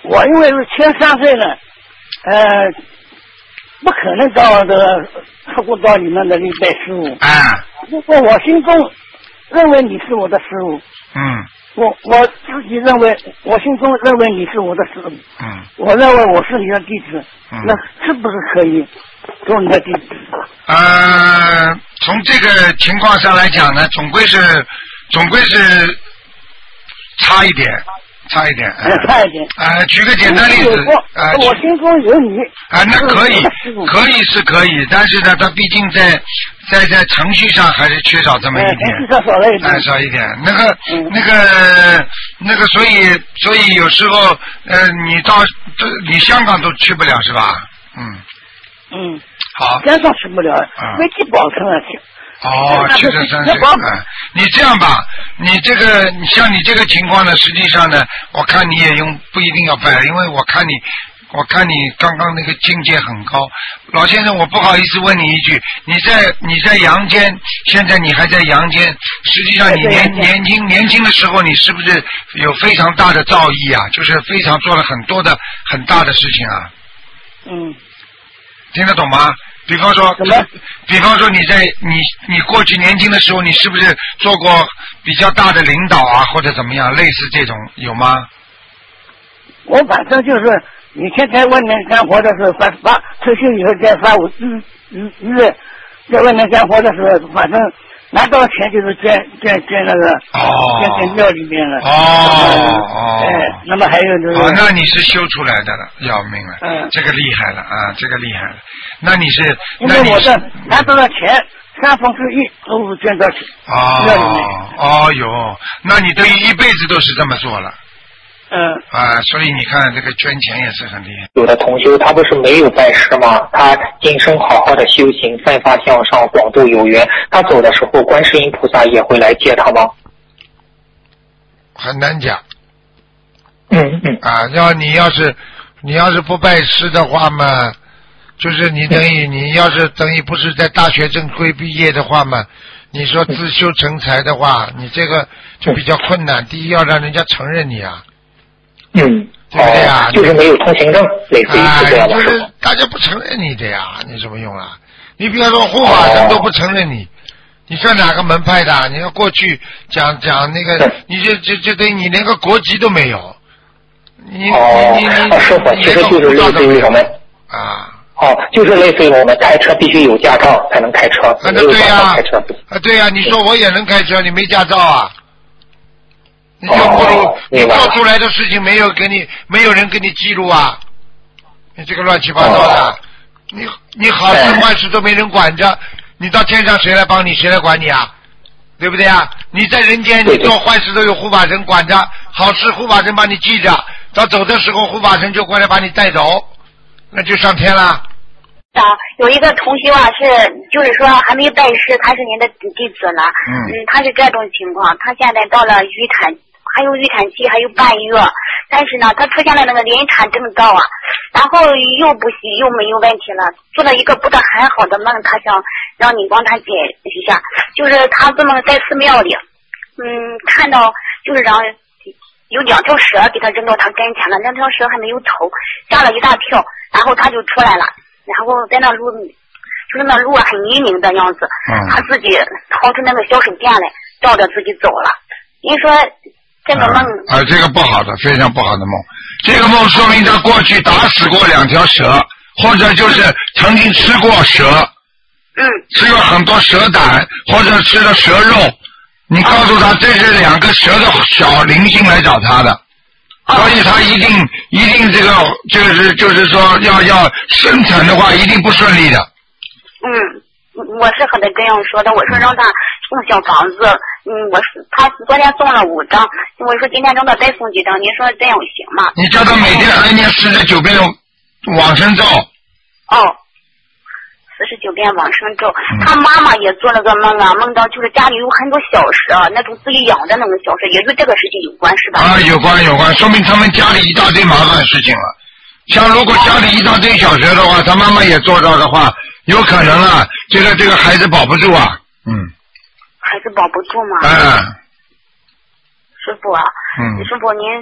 我因为是73岁了，不可能到这个出国到你们那里拜师傅。如果我心中认为你是我的师傅，我自己认为，我心中认为你是我的师傅，我认为我是你的弟子，那是不是可以做你的弟子？ 从这个情况上来讲呢，总归是差一点。差一点。举个简单例子， 我心中有你。 那可以是可以，但是呢，他毕竟在程序上还是缺少这么一点。 程序上少了一点。 少一点。那个，所以有时候，你香港都去不了是吧？好。 香港去不了，飞机保证了去。 去这山水。你这样吧，像你这个情况呢，实际上呢，我看你也不一定要拜，因为我看你刚刚那个境界很高。老先生，我不好意思问你一句，你在阳间，现在你还在阳间，实际上你年轻的时候，你是不是有非常大的造诣啊？就是非常做了很大的事情啊。听得懂吗？比方说你过去年轻的时候，你是不是做过比较大的领导啊，或者怎么样，类似这种有吗？ 我反正就是以前在外面干活的时候发退休以后再发我在外面干活的时候，反正拿到钱就是捐那个捐庙里面了。那么还有就是那你是修出来的了，要命了。这个厉害了啊，这个厉害了。那你是因为我的拿到了钱1/3都是捐到庙里面。 哟，那你等于一辈子都是这么做了。所以你看这个捐钱也是很厉害。 有的同修他不是没有拜师吗？他今生好好的修行，奋发向上，广度有缘。他走的时候，观世音菩萨也会来接他吗？ 很难讲。你要是不拜师的话嘛，就是你要是不是在大学正规毕业的话嘛，你说自修成才的话，你这个就比较困难。第一要让人家承认你啊。对不对啊？ 就是没有通行证，类似于是这样的。 就是大家不承认你的呀，你什么用啊？你比方说护法神都不承认你，你算哪个门派的？你要过去讲那个，你就等于你连个国籍都没有。 师傅，其实就是类似于我们就是类似于我们开车必须有驾照才能开车。 对呀，对呀，你说我也能开车，你没驾照啊？你就不如你做出来的事情没有人给你记录啊！你这个乱七八糟的，你好事坏事都没人管着，你到天上谁来帮你，谁来管你啊？对不对啊？你在人间你做坏事都有护法神管着，好事护法神帮你记着，到走的时候护法神就过来把你带走，那就上天了。 有一个同学就是说还没拜师，他是您的弟子了。他是这种情况，他现在到了还有预产期，还有半月，但是呢，他出现了那个临产征兆啊，然后又不行，又没有问题了。做了一个不得很好的梦，他想让你帮他解一下，就是他做梦在寺庙里，看到就是让有2条蛇给他扔到他跟前了，2条蛇还没有头，吓了一大跳，然后他就出来了，然后在那路，就是那路很泥泞的样子，他自己掏出那个小手电来，照着自己走了。您说这个梦这个不好的，非常不好的梦。这个梦说明他过去打死过2条蛇，或者就是曾经吃过蛇，吃了很多蛇胆，或者吃了蛇肉。你告诉他这是2个蛇的小灵性来找他的，所以他一定这个就是说要生产的话一定不顺利的。 我是和他这样说的，我说让他送小房子，他昨天送了5张，我说今天让他再送几张，您说这样行吗？ 你叫他每天还念49遍往生咒。 49遍往生咒。他妈妈也做了个梦啊，梦到就是家里有很多小蛇，那种自己养的那种小蛇，也与这个事情有关是吧？ 有关，说明他们家里一大堆麻烦事情了。像如果家里一大堆小蛇的话，他妈妈也做到的话，有可能啊，这个孩子保不住啊。 孩子保不住吗？师傅啊，师傅您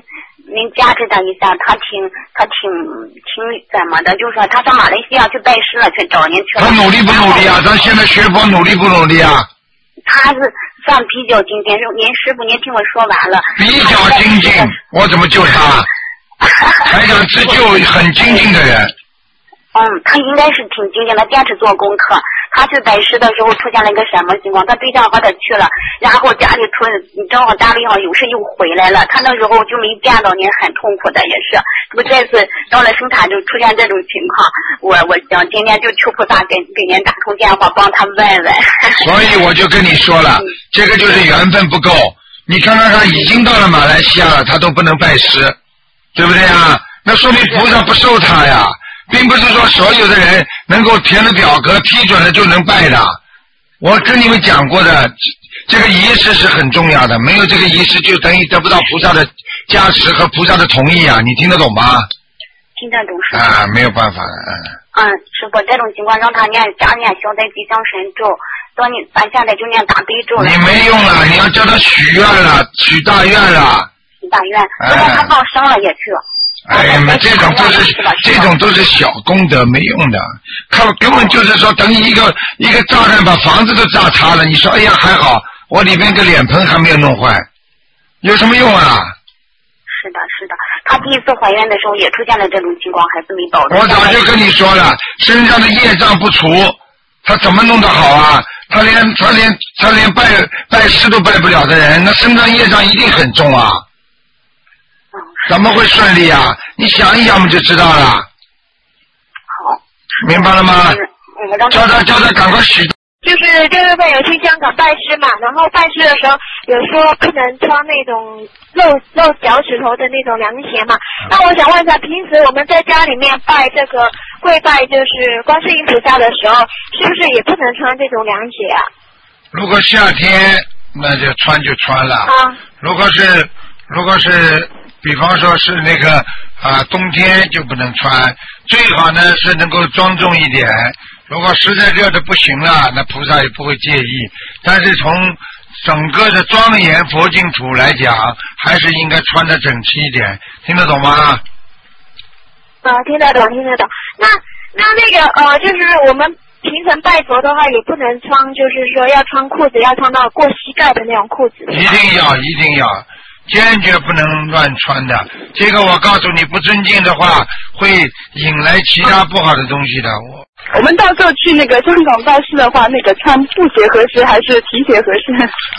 您加持他一下，他挺怎么的？就是说他上马来西亚去拜师了，去找您去了。 他努力不努力啊？他现在学佛努力不努力啊？ 他是算比较精进，您师傅您听我说完了。 比较精进，我怎么救他？台长自救很精进的人。 他应该是挺精进的，坚持做功课。他去拜师的时候出现了一个什么情况？他对象和他去了，然后家里正好家里上有事又回来了。他那时候就没见到您，很痛苦的也是。这不这次到了生产就出现这种情况，我想今天就求菩萨给您打通电话帮他问问。 所以我就跟你说了，这个就是缘分不够。你看看他已经到了马来西亚了，他都不能拜师，对不对啊？那说明菩萨不收他呀。并不是说所有的人能够填了表格批准了就能拜的。我跟你们讲过的，这个仪式是很重要的，没有这个仪式就等于得不到菩萨的加持和菩萨的同意啊！你听得懂吗？ 听得懂师傅。 啊，没有办法的。 师傅，这种情况让他加念消灾吉祥神咒，咱现在就念大悲咒了。 你没用了，你要叫他许愿了，许大愿了。 许大愿，如果他放生了也去。 哎呀，这种都是小功德，没用的。他根本就是说，等于一个炸弹把房子都炸塌了。你说，哎呀，还好，我里边个脸盆还没有弄坏，有什么用啊？ 是的，他第一次怀孕的时候也出现了这种情况，孩子没保住。 我早就跟你说了，身上的业障不除，他怎么弄得好啊？他连拜师都拜不了的人，那身上业障一定很重啊。怎么会顺利啊？你想一想，我们就知道了。 好， 明白了吗？叫他赶快许。 就是6月份有去香港拜师嘛，然后拜师的时候有说不能穿那种露脚趾头的那种凉鞋嘛。那我想问一下，平时我们在家里面拜这个跪拜就是观世音菩萨的时候，是不是也不能穿这种凉鞋啊？如果夏天那就穿就穿了。如果是比方说是那个冬天就不能穿，最好呢是能够庄重一点。如果实在热的不行了，那菩萨也不会介意。但是从整个的庄严佛净土来讲，还是应该穿得整齐一点，听得懂吗？听得懂。那个就是我们平常拜佛的话，也不能穿，就是说要穿裤子，要穿到过膝盖的那种裤子。一定要。坚决不能乱穿的，这个我告诉你，不尊敬的话会引来其他不好的东西的。我们到时候去那个香港拜师的话，那个穿布鞋合适还是皮鞋合适？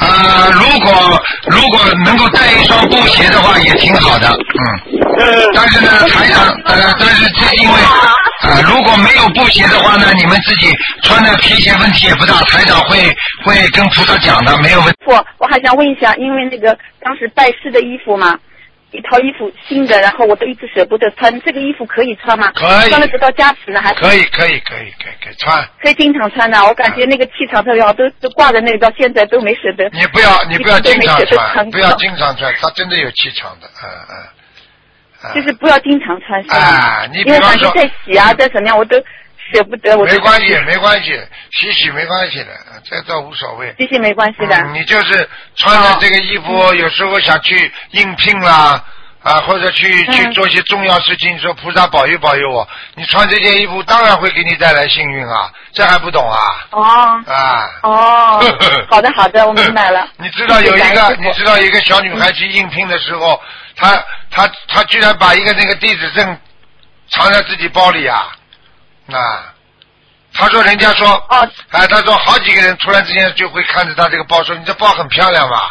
如果能够带一双布鞋的话，也挺好的。但是呢，台长，但是这因为如果没有布鞋的话呢，你们自己穿的皮鞋问题也不大，台长会跟菩萨讲的，没有问题。我还想问一下，因为那个当时拜师的衣服嘛，一套衣服新的，然后我都一直舍不得穿，这个衣服可以穿吗？可以。穿了得到加持呢，还是可以穿。可以经常穿的，我感觉那个气场特别好，都挂在那里，到现在都没舍得。你不要经常穿，不要经常穿，它真的有气场的，就是不要经常穿，是吧？因为感觉在洗啊，在怎么样，我都舍不得。没关系，洗没关系的，这倒无所谓。洗没关系的。你就是穿着这个衣服，有时候想去应聘啦，或者去做一些重要事情，说菩萨保佑我，你穿这件衣服当然会给你带来幸运啊，这还不懂啊？好的，我明白了。你知道有一个小女孩去应聘的时候，她居然把一个那个地址证藏在自己包里啊！他说人家说他说好几个人突然之间就会看着他这个包，说你这包很漂亮嘛。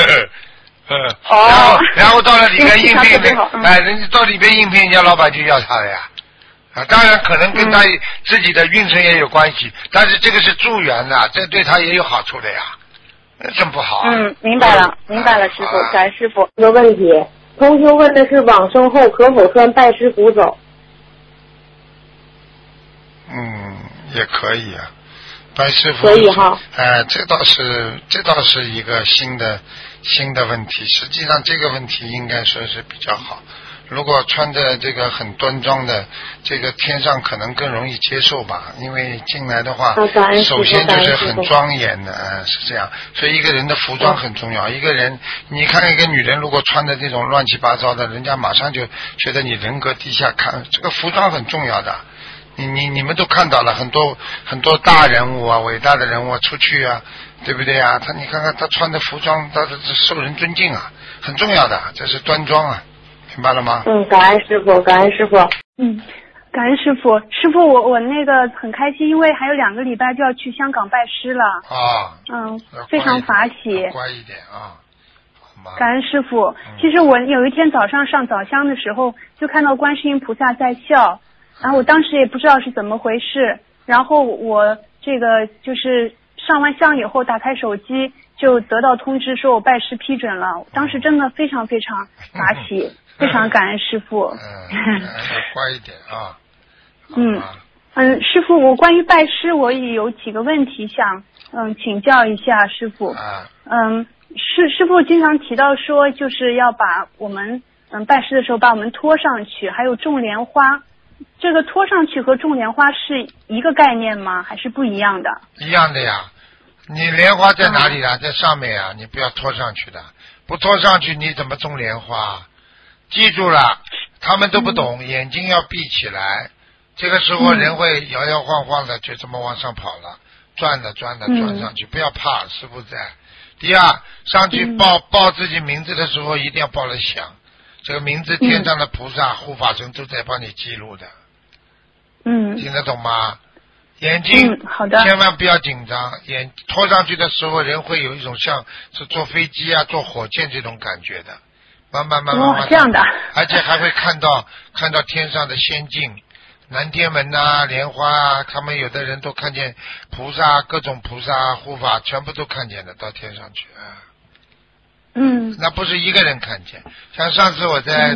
然后到了里边应聘，人家到里边应聘，人家老板就要他了呀。当然可能跟他自己的运程也有关系，但是这个是助缘的，这对他也有好处的呀。真不好。明白了，师傅，感恩师傅。有个问题，同学问的是往生后可否穿拜师服走？也可以啊，拜师服可以哈。这倒是一个新的问题。实际上这个问题应该说是比较好。 如果穿着这个很端庄的，这个天上可能更容易接受吧，因为进来的话，首先就是很庄严的，是这样。所以一个人的服装很重要。一个人，你看一个女人如果穿的这种乱七八糟的，人家马上就觉得你人格低下。看这个服装很重要的。你们都看到了很多大人物啊，伟大的人物出去啊，对不对啊？你看看他穿的服装，他受人尊敬啊，很重要的，这是端庄啊，明白了吗？ 感恩师傅，感恩师傅。 感恩师傅。师傅，我那个很开心，因为还有2个礼拜就要去香港拜师了。非常法喜。 乖一点啊。 感恩师傅。其实我有一天早上上早香的时候，就看到观世音菩萨在笑。然后我当时也不知道是怎么回事，然后我这个就是上完香以后打开手机就得到通知说我拜师批准了，当时真的非常非常法喜，非常感恩师傅。 乖一点啊。 师傅，我关于拜师我也有几个问题想请教一下师傅。师傅经常提到说就是要把我们拜师的时候把我们拖上去，还有种莲花。这个拖上去和种莲花是一个概念吗？还是不一样的？ 一样的呀，你莲花在哪里啊？在上面啊，你不要拖上去的，不拖上去你怎么种莲花？记住了，他们都不懂，眼睛要闭起来，这个时候人会摇摇晃晃的就这么往上跑了，转上去，不要怕，师父在。第二，上去报自己名字的时候一定要报得响，这个名字天上的菩萨护法神都在帮你记录的。听得懂吗？眼睛好的， 千万不要紧张，拖上去的时候人会有一种像是坐飞机啊坐火箭这种感觉的，慢慢这样的， 而且还会看到天上的仙境，南天门啊莲花啊，他们有的人都看见菩萨，各种菩萨护法全部都看见的，到天上去啊。那不是一个人看见，像上次我在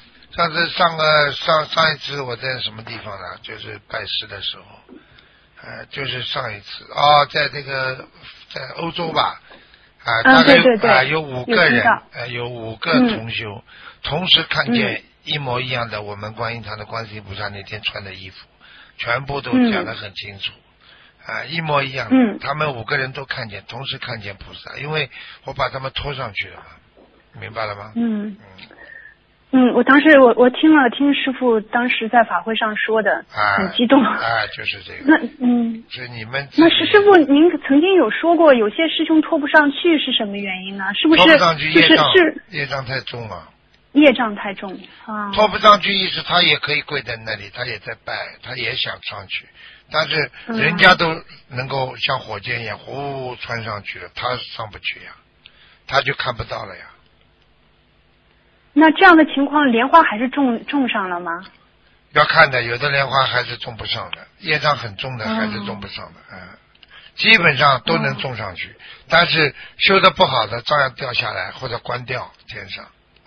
上一次我在什么地方呢？就是拜师的时候，就是上一次在这个在欧洲吧，大概有5个人，有5个同修同时看见一模一样的我们观音堂的观世音菩萨那天穿的衣服，全部都讲得很清楚，一模一样的，他们5个人都看见，同时看见菩萨，因为我把他们拖上去了嘛，明白了吗？ 我当时我听师父当时在法会上说的，很激动。 就是这个。是你们。 那师父，您曾经有说过，有些师兄拖不上去是什么原因呢？是不是拖不上去就是业障太重了？ 业障太重啊。 拖不上去意思他也可以跪在那里，他也在拜，他也想上去，但是人家都能够像火箭一样呼穿上去了，他上不去呀，他就看不到了呀。 那这样的情况，莲花还是种上了吗？ 要看的，有的莲花还是种不上的，业障很重的还是种不上的，基本上都能种上去，但是修得不好的照样掉下来或者关掉天上。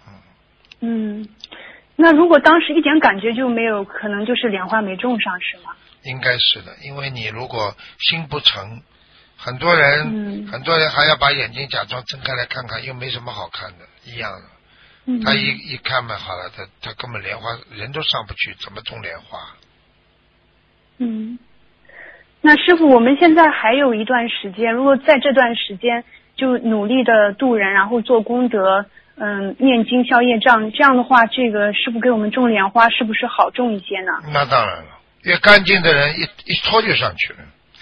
那如果当时一点感觉就没有，可能就是莲花没种上是吗？ 应该是的，因为你如果心不诚，很多人还要把眼睛假装睁开来看看，又没什么好看的，一样的。他一看嘛，好了，他根本莲花人都上不去，怎么种莲花？ 那师父，我们现在还有一段时间，如果在这段时间就努力的度人，然后做功德，念经消业障，这样的话，这个师父给我们种莲花是不是好种一些呢？ 那当然了，越干净的人一拖就上去了。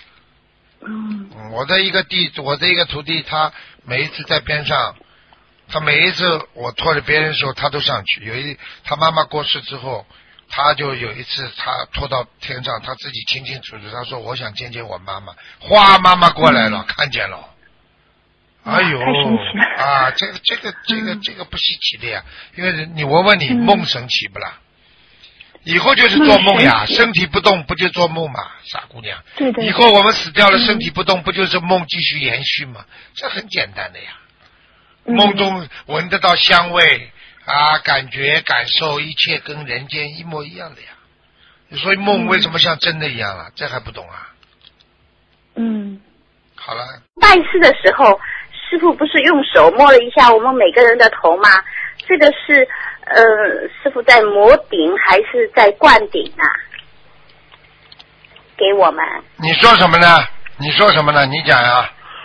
我的一个徒弟，他每一次在边上。他每一次我拖着别人的时候，他都上去。他妈妈过世之后，他就有一次他拖到天上，他自己清清楚楚，他说我想见见我妈妈，哗，妈妈过来了，看见了。哎呦这个不稀奇的呀，因为你我问你，梦神奇不啦？以后就是做梦呀，身体不动不就做梦嘛，傻姑娘。 对。 以后我们死掉了，身体不动不就是梦继续延续嘛？这很简单的呀。梦中闻得到香味感觉感受，一切跟人间一模一样的呀。所以梦为什么像真的一样这还不懂啊？好了。 拜师的时候，师父不是用手摸了一下我们每个人的头吗？这个是师傅在摩顶还是在灌顶啊？给我们。 你说什么呢？你讲呀。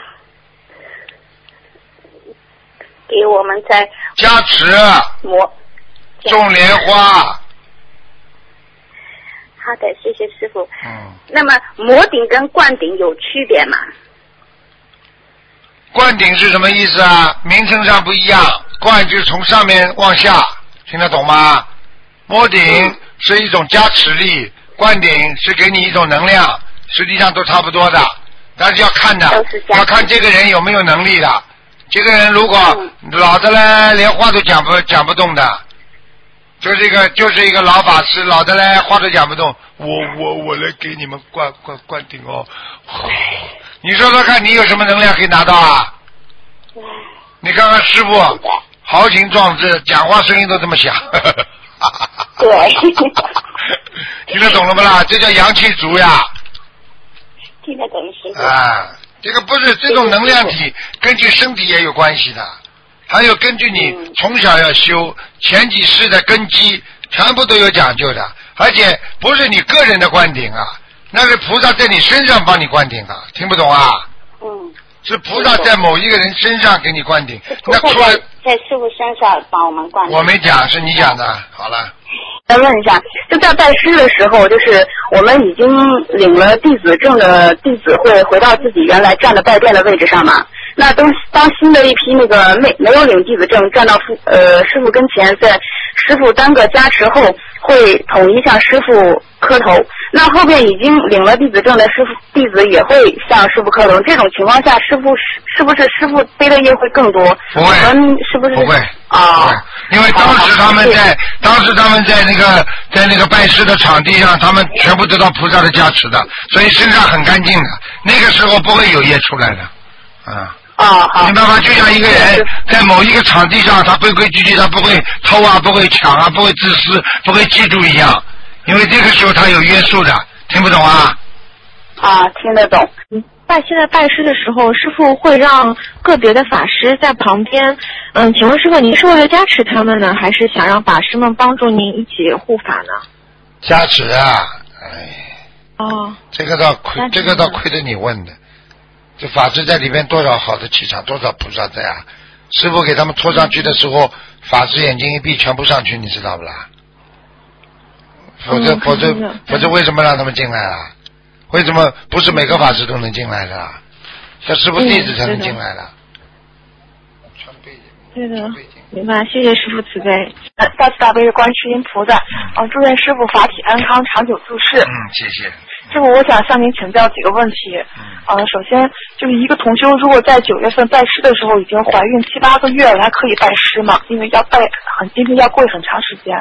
给我们在加持。 种莲花。 好的，谢谢师傅。那么摩顶跟灌顶有区别吗？ 灌顶是什么意思啊？名称上不一样，灌就是从上面往下，听得懂吗？摩顶是一种加持力，灌顶是给你一种能量，实际上都差不多的，但是要看的，要看这个人有没有能力的。这个人如果老的嘞，连话都讲不动的，就是一个老法师，老的嘞话都讲不动，我来给你们灌顶哦。你说说看，你有什么能量可以拿到啊？你看看师傅，豪情壮志，讲话声音都这么响。 对。 听得懂了不啦？这叫阳气足呀。 听得懂师傅。 啊，这个不是这种能量体，根据身体也有关系的，还有根据你从小要修前几世的根基，全部都有讲究的，而且不是你个人的灌顶啊。那是菩萨在你身上帮你灌顶啊，听不懂啊？是菩萨在某一个人身上给你灌顶，那除了在师傅身上帮我们灌顶。 我没讲，是你讲的。好了。 再问一下，就在拜师的时候，就是我们已经领了弟子证的弟子会回到自己原来站的拜殿的位置上嘛？那当新的一批那个没有领弟子证站到师傅跟前，在师傅单个加持后，会统一向师傅磕头。那后边已经领了弟子证的弟子也会向师傅磕头。这种情况下，是不是师傅背的业会更多？ 不会。 是不是？ 不会。 啊。 因为当时他们在那个拜师的场地上，他们全部得到菩萨的加持的，所以身上很干净的。那个时候不会有业出来的。 好。 明白吗？就像一个人在某一个场地上，他规规矩矩，他不会偷啊，不会抢啊，不会自私，不会嫉妒一样。因为这个时候他有约束的，听不懂啊？ 听得懂。 现在拜师的时候，师父会让个别的法师在旁边。请问师父，您是为了加持他们呢，还是想让法师们帮助您一起护法呢？ 加持啊，这个倒亏得你问的。这法师在里面多少好的气场，多少菩萨在啊！师父给他们拖上去的时候，法师眼睛一闭，全部上去，你知道不啦？否则为什么让他们进来啊？为什么不是每个法师都能进来的啊？像师父弟子才能进来的。 对的，明白。谢谢师父慈悲。 大慈大悲的观世音菩萨，祝愿师父法体安康，长久住世。 谢谢。 师傅，我想向您请教几个问题。首先就是一个同修，如果在9月份拜师的时候已经怀孕7、8个月了，还可以拜师吗？因为今天要跪很长时间。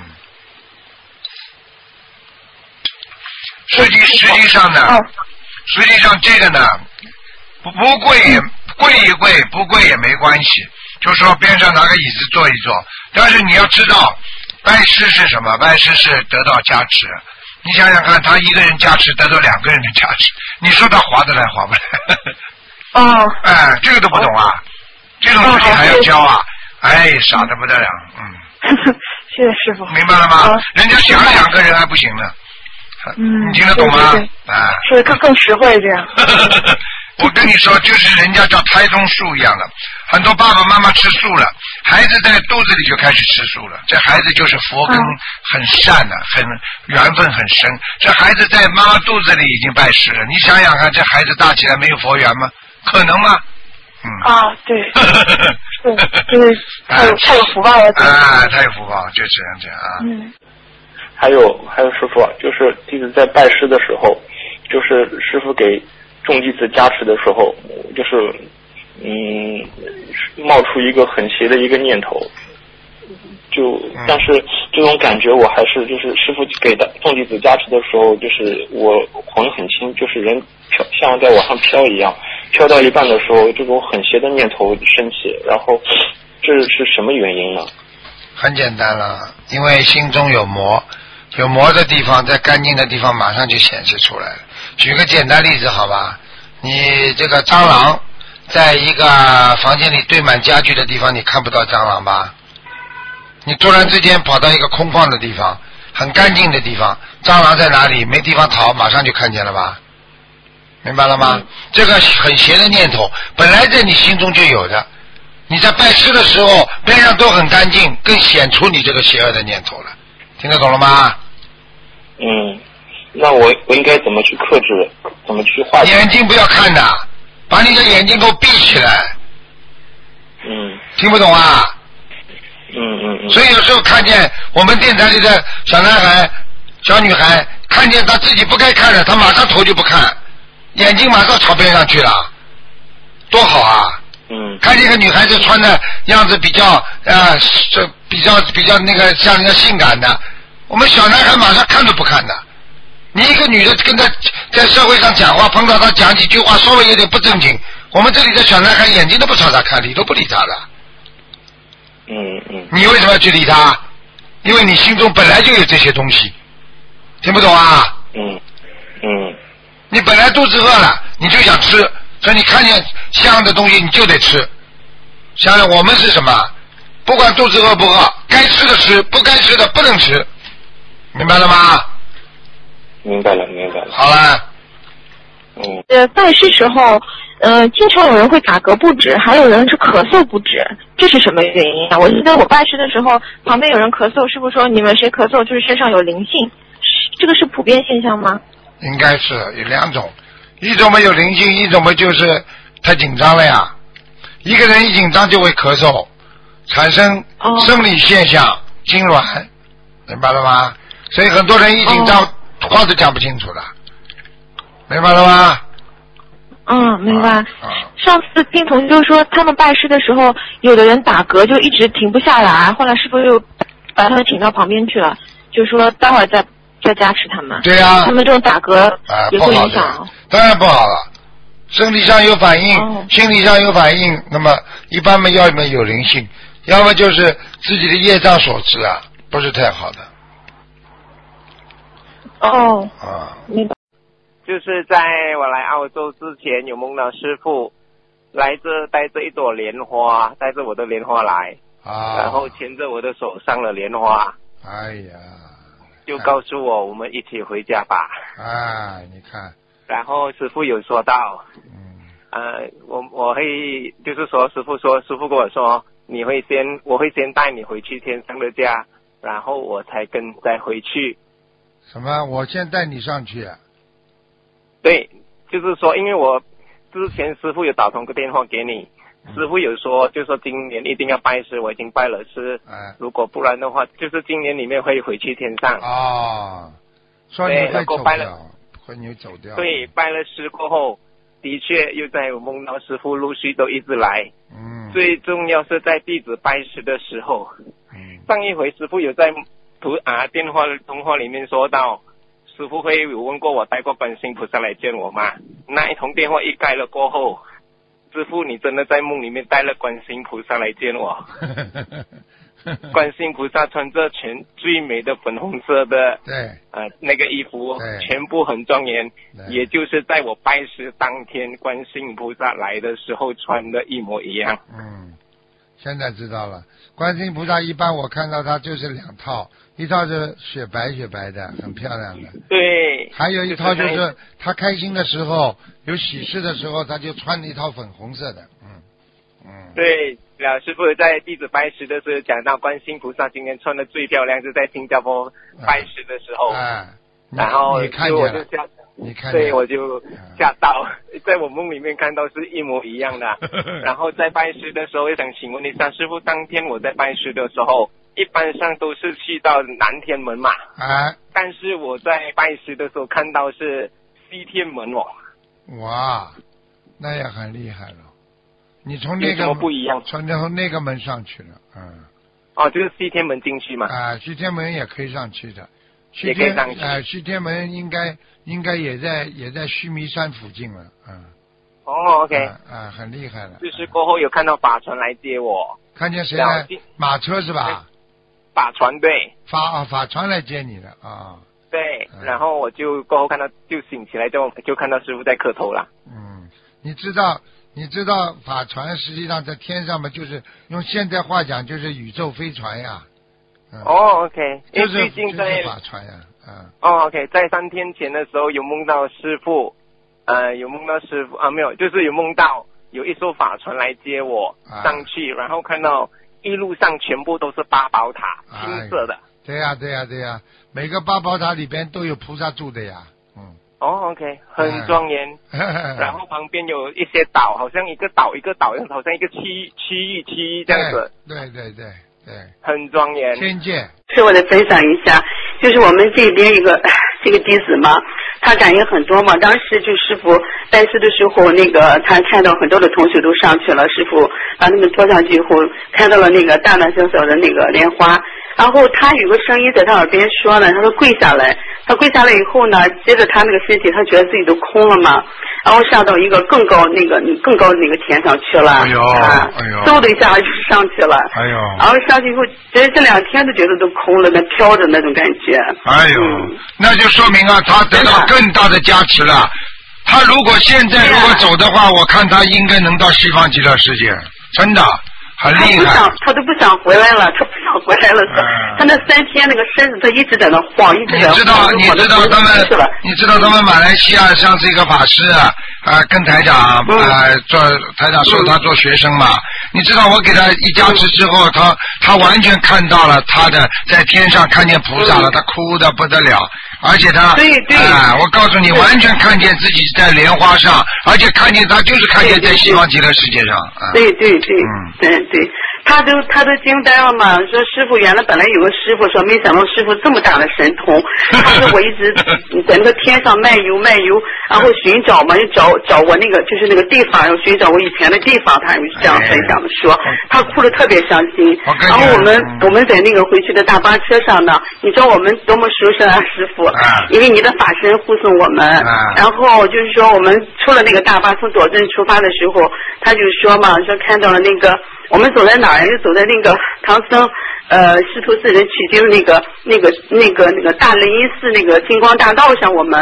实际上呢，实际上这个呢，不跪一跪，不跪也没关系，就说边上拿个椅子坐一坐。但是你要知道，拜师是什么？拜师是得到加持。你想想看，他一个人加持得到2个人的加持，你说他划得来划不来？这个都不懂啊，这种事情还要教啊？傻得不得了， 谢谢师傅。 明白了吗？人家想2个人还不行呢。你听得懂吗？ 是更实惠这样。 我跟你说，就是人家叫胎中树一样的，很多爸爸妈妈吃素了，孩子在肚子里就开始吃素了，这孩子就是佛根很善的，很缘分很深。这孩子在妈妈肚子里已经拜师了，你想想看，这孩子大起来没有佛缘吗？可能吗？ 对，就是太有福报了。 太有福报，就这样啊。 还有师傅，就是弟子在拜师的时候，就是师傅给众弟子加持的时候，就是冒出一个很邪的一个念头，但是这种感觉我还是就是师傅给的众弟子加持的时候，就是我魂很轻，就是人像在往上飘一样，飘到一半的时候，这种很邪的念头升起，然后这是什么原因呢？ 很简单了，因为心中有魔，有魔的地方，在干净的地方马上就显示出来了。举个简单例子好吧，你这个蟑螂在一个房间里堆满家具的地方，你看不到蟑螂吧？ 你突然之间跑到一个空旷的地方，很干净的地方，蟑螂在哪里？没地方逃，马上就看见了吧？明白了吗？这个很邪的念头，本来在你心中就有的。你在拜师的时候，边上都很干净，更显出你这个邪恶的念头了。听得懂了吗？ 那我应该怎么去克制？怎么去化解？ 眼睛不要看的，把你的眼睛给我闭起来。听不懂啊？所以有时候看见我们电台里的小男孩、小女孩，看见他自己不该看的，他马上头就不看，眼睛马上朝边上去了，多好啊！看见一个女孩子穿的样子比较比较那个像人家性感的，我们小男孩马上看都不看的。你一个女的跟他在社会上讲话，碰到他讲几句话稍微有点不正经，我们这里的小男孩眼睛都不朝他看，理都不理他的。你为什么要去理他？因为你心中本来就有这些东西，听不懂啊？你本来肚子饿了，你就想吃，所以你看见香的东西你就得吃。想想我们是什么？不管肚子饿不饿，该吃的吃，不该吃的不能吃，明白了吗？ 明白了。 好了。 拜师时候，经常有人会打嗝不止，还有人是咳嗽不止，这是什么原因啊？我记得我拜师的时候，旁边有人咳嗽，师傅说你们谁咳嗽就是身上有灵性，这个是普遍现象吗？ 应该是有两种，一种没有灵性，一种没就是太紧张了呀。一个人一紧张就会咳嗽，产生生理现象，痉挛，明白了吗？所以很多人一紧张，话都讲不清楚了。明白了吗？ 明白。上次听同学说他们拜师的时候，有的人打嗝就一直停不下来，后来师傅又把他们请到旁边去了，就说待会儿再加持他们。 对呀。 他们这种打嗝也会影响。 当然不好了，身体上有反应，心理上有反应，那么一般嘛要么有灵性，要么就是自己的业障所致啊，不是太好的。 明白。 就是在我来澳洲之前，有梦到师父带着一朵莲花，带着我的莲花来，然后牵着我的手上了莲花。 哎呀！ 就告诉我们一起回家吧。 你看。 然后师父有说到，我会就是说师父跟我说，我会先带你回去天上的家，然后我才再回去。 什么？我先带你上去？ 对，就是说，因为我之前师父有打通个电话给你，师父有说，就说今年一定要拜师，我已经拜了师，如果不然的话，就是今年里面会回去天上。 说你会走掉，会你走掉。 对，拜了师过后，的确又在我梦到师父陆续都一直来。最重要是在弟子拜师的时候，上一回师父有在电话通话里面说到。师父会有问过我带过观世音菩萨来见我吗？那一通电话一盖了过后，师父你真的在梦里面带了观世音菩萨来见我。观世音菩萨穿着最美的粉红色的那个衣服，全部很庄严，也就是在我拜师当天观世音菩萨来的时候穿的一模一样。 现在知道了，观世音菩萨一般我看到他就是两套，一套是雪白的，很漂亮的。 对。 还有一套就是他开心的时候，有喜事的时候，他就穿了一套粉红色的。 对，师父在弟子拜师的时候讲到，观世音菩萨今天穿的最漂亮，是在新加坡拜师的时候。然后你看见了。 对，我就吓到，在我梦里面看到是一模一样的。然后在拜师的时候，我想请问一下师父，当天我在拜师的时候，一般上都是去到南天门嘛。但是我在拜师的时候看到是西天门哦。 哇，那也很厉害了。你从那个不一样， 从那个门上去了。 就是西天门进去嘛。 西天门也可以上去的。 也可以上去。 西天门应该也在须弥山附近了。 OK。 很厉害了。 就是过后有看到法船来接我。 看见谁来？马车是吧？ 法船对。 法船来接你了啊。 对，然后我就过后看到就醒起来就看到师父在磕头了。 你知道法船实际上在天上嘛，就是用现代话讲就是宇宙飞船呀。 哦 ，OK， 因为最近在法传呀， 哦 ，OK， 在3天前的时候有梦到师父，没有，就是有梦到有一艘法船来接我上去，然后看到一路上全部都是八宝塔，青色的。 对呀，每个八宝塔里边都有菩萨住的呀。 哦 ，OK， 很庄严。然后旁边有一些岛，好像一个岛，好像一个区域这样子。 对， 很庄严。 天界。 是我来分享一下，就是我们这边这个弟子嘛，他感应很多嘛。当时就师傅拜师的时候，他看到很多的同学都上去了，师傅把他们拖上去以后，看到了那个大大小小的那个莲花。然后他有个声音在他耳边说呢，他说跪下来。他跪下来以后呢，接着他那个身体，他觉得自己都空了嘛，然后上到一个更高那个天上去了。哎呦，嗖的一下就上去了。哎呦，然后上去以后，这2天都觉得都空了，那飘着那种感觉。 哎呦，那就说明啊，他得到更大的加持了。他如果现在走的话，我看他应该能到西方极乐世界，真的。很厉害， 他都不想回来了，他那3天那个身子，他一直在那晃，一直在晃。 你知道他们马来西亚上次一个法师跟台长台长收他做学生嘛？你知道我给他一加持之后，他完全看到了他的在天上看见菩萨了，他哭得不得了。而且他， 对， 我告诉你，完全看见自己在莲花上，而且看见他就是看见在西方极乐世界上。 对，他都惊呆了嘛，说师傅原来本来有个师傅，说没想到师傅这么大的神通。他说我一直在那个天上漫游，然后寻找嘛，找我就是那个地方，要寻找我以前的地方，他这样分享的说，他哭得特别伤心。然后我们在那个回去的大巴车上呢，你知道我们多么殊胜啊，师傅，因为你的法身护送我们。然后就是说我们出了那个大巴，从左镇出发的时候，他就说嘛，说看到了那个。我们走在哪儿？就走在那个唐僧师徒4人取经那个大雷音寺那个金光大道上，我们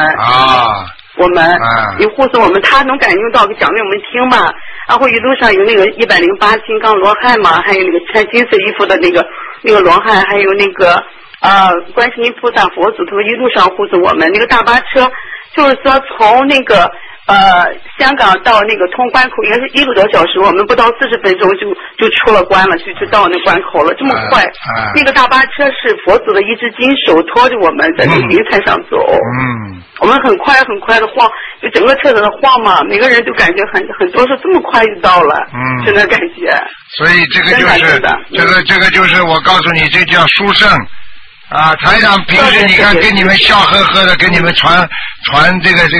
你护送我们，他能感应到，讲给我们听嘛。然后一路上有那个108金刚罗汉嘛，还有那个穿金色衣服的那个罗汉，还有那个观世音菩萨佛祖，他们一路上护送我们。那个大巴车就是说从那个。香港到那个通关口应该是1个多小时，我们不到40分钟就出了关了，就到那关口了，这么快。那个大巴车是佛祖的一只金手拖着我们在那个云彩上走。我们很快的晃，就整个车在那晃嘛，每个人都感觉很多说这么快就到了，就那感觉。 所以这个就是这个就是我告诉你，这叫殊胜。台长平时你看跟你们笑呵呵的，跟你们传这个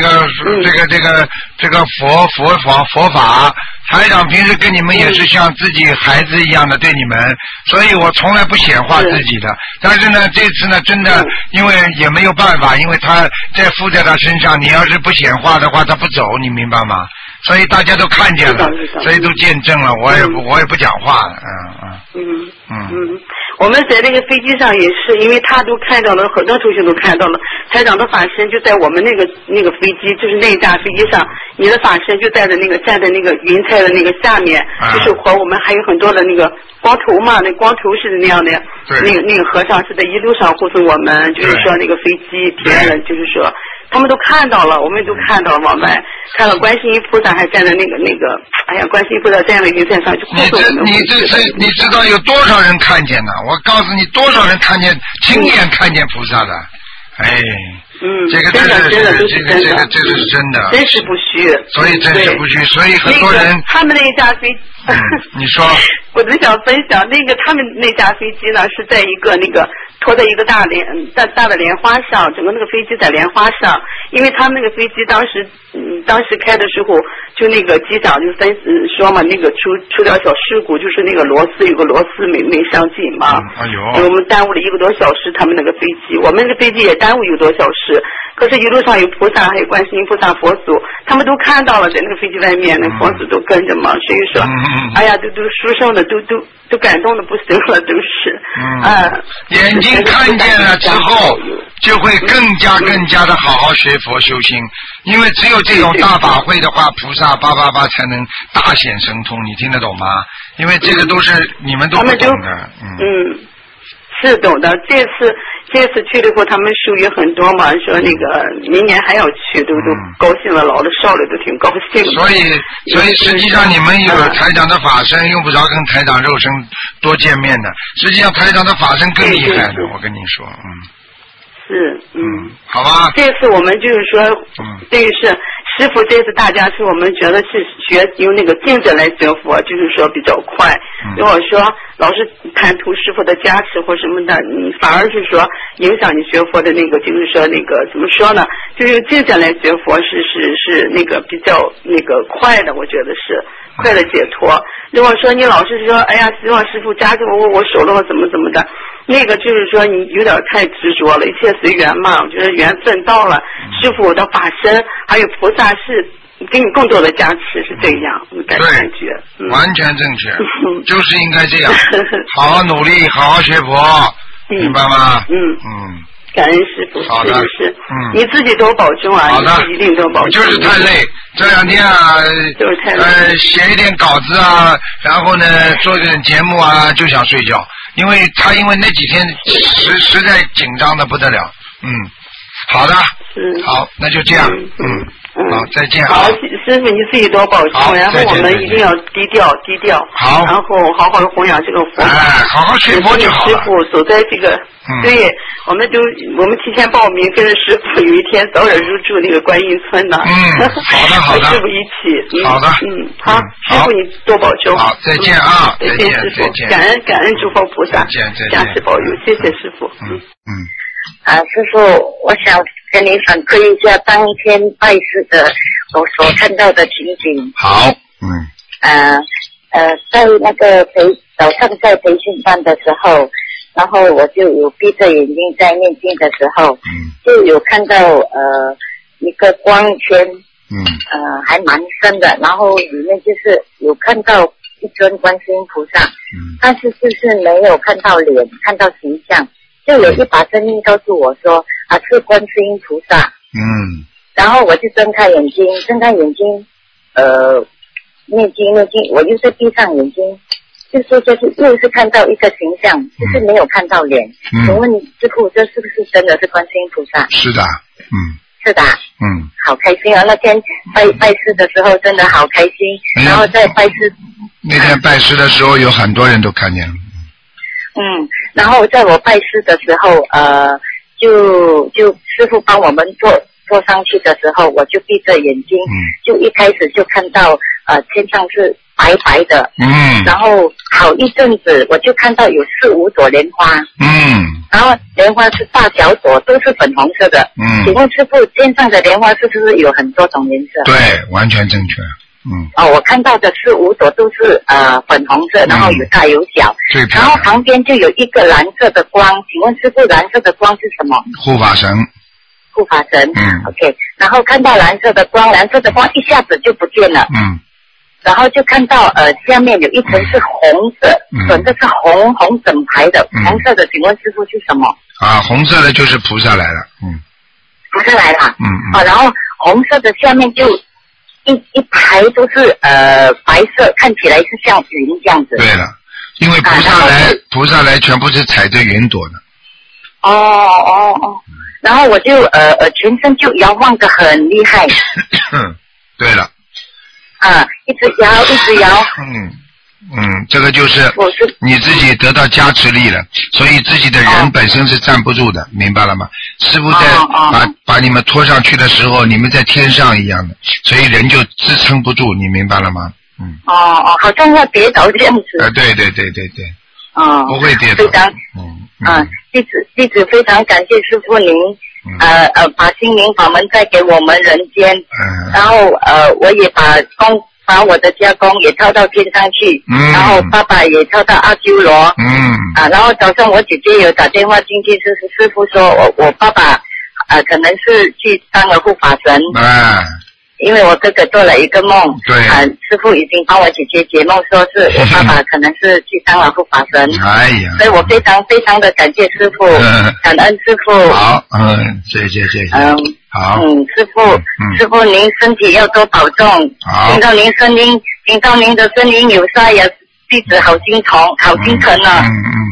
佛法，台长平时跟你们也是像自己孩子一样的对你们，所以我从来不显化自己的。但是呢，这次呢，真的因为也没有办法，因为他在附在他身上，你要是不显化的话，他不走，你明白吗？所以大家都看见了，所以都见证了，我也不讲话了， 我们在那个飞机上也是，因为他都看到了，很多同学都看到了，台长的法身就在我们那个飞机，就是那一架飞机上，你的法身就站在那个云彩的那个下面，就是和我们还有很多的那个光头嘛，那光头似的那样的，那个和尚是在一路上护送我们，就是说那个飞机别人就是说。他们都看到了，我们都看到了，往外看了观世音菩萨还站在那个，哎呀，观世音菩萨站在云彩上就护送我们。 你知道有多少人看见呢？我告诉你，多少人看见，亲眼看见菩萨的，这个真的，这是真的， 真实不虚。 所以真实不虚，所以很多人他们那一架飞机， 你说， 我只想分享他们那架飞机呢是在一个拖在一个大的莲花上，整个那个飞机在莲花上，因为他们那个飞机当时开的时候，就那个机长就说嘛，那个出点小事故，就是那个有个螺丝没上紧嘛，我们耽误了1个多小时，他们那个飞机，我们那个飞机也耽误1个多小时，可是一路上有菩萨，还有观世音菩萨、佛祖，他们都看到了，在那个飞机外面，那佛祖都跟着嘛，所以说，哎呀，都殊胜的，都感动的不行了，都是， 眼睛看见了之后，就会更加的好好学佛修心，因为只有这种大法会的话，菩萨888才能大显神通，你听得懂吗？因为这个都是你们都不懂的， 是懂的。这次去了以后，他们书也很多嘛，说那个明年还要去，都高兴了，老的少的都挺高兴的。 所以实际上你们有台长的法身，用不着跟台长肉身多见面的。实际上台长的法身更厉害的，我跟你说，好吧。 这次我们就是说，这个是师傅，这次大家是我们觉得是用那个静着来学佛，就是说比较快。如果说老是贪图师傅的加持或什么的，反而是说影响你学佛的那个，就是说那个怎么说呢？就是静下来学佛是那个比较那个快的，我觉得是快的解脱。如果说你老是说，哎呀，希望师傅加持我手了我怎么的。那个就是说你有点太执着了，一切随缘嘛。我觉得缘分到了，师傅的法身还有菩萨是给你更多的加持，是这样，我感觉。 完全正确，就是应该这样，好好努力，好好学佛，明白吗？ 感恩师傅， 好的， 是，你自己多保重啊， 好的， 你一定多保重。 就是太累，这2天啊， 就是太累， 写一点稿子啊，然后呢做一点节目啊，就想睡觉，因为那几天实在紧张的不得了，好的，好，那就这样，好，再见啊！ 好，师傅你自己多保重，然后我们一定要低调。 好， 然后好好的弘扬这个佛法， 好好学佛就好了。 师傅所在这个，对，我们提前报名，跟着师傅有一天早点入住那个观音村呢。 好的。 和师傅一起。 好的。 好，师傅你多保重。 好，再见啊！ 再见，师傅，感恩诸佛菩萨，加持保佑，谢谢师傅。 师傅，我想跟你反馈一下当天拜师的我所看到的情景。 好， 在那个早上在培训班的时候，然后我就有闭着眼睛在念经的时候，就有看到一个光圈，还蛮深的，然后里面就是有看到一尊观世音菩萨，但是就是没有看到脸，看到形象。就有一把声音告诉我说是观世音菩萨。然后我就睁开眼睛，念经，我又是闭上眼睛，就是又是看到一个形象，就是没有看到脸。请问师父，这是不是真的是观世音菩萨？ 是的， 是的，好开心啊！那天拜师的时候真的好开心，然后在拜师那天拜师的时候有很多人都看见了。 然后在我拜师的时候，就师父帮我们坐上去的时候，我就闭着眼睛，就一开始就看到天上是白白的，然后好一阵子我就看到有4、5朵莲花，然后莲花是大小朵都是粉红色的，请问师父，天上的莲花是不是有很多种颜色？ 对，完全正确。 我看到的4、5朵都是粉红色，然后有大有小，然后旁边就有一个蓝色的光，请问师父，蓝色的光是什么？ 护法神。 OK， 然后看到蓝色的光一下子就不见了，然后就看到下面有一层是红色，整个是红整排的，红色的，请问师父是什么？ 红色的就是菩萨来了， 菩萨来了，然后红色的下面就一排都是白色，看起来是像云这样子。 对了，因为菩萨来全部是踩着云朵的。 然后我就全身就摇晃得很厉害。 对了。 一直摇。 这个就是你自己得到加持力了，所以自己的人本身是站不住的，明白了吗？师父在把你们拖上去的时候，你们在天上一样的，所以人就支撑不住，你明白了吗？ 好像要跌倒这样子。 对。不会跌倒。 非常。弟子非常感谢师父您，把心灵法门带给我们人间，然后我也把我的家公也抄到天上去，然后爸爸也抄到阿修罗，然后早上我姐姐有打电话进去，师父说我爸爸可能是去当了护法神，因为我哥哥做了一个梦，师父已经帮我姐姐解梦，说是我爸爸可能是去当了护法神，所以我非常非常的感谢师父，感恩师父。 好，谢谢。好， 师父您身体要多保重。听到您的声音有沙哑，弟子好心疼啊。师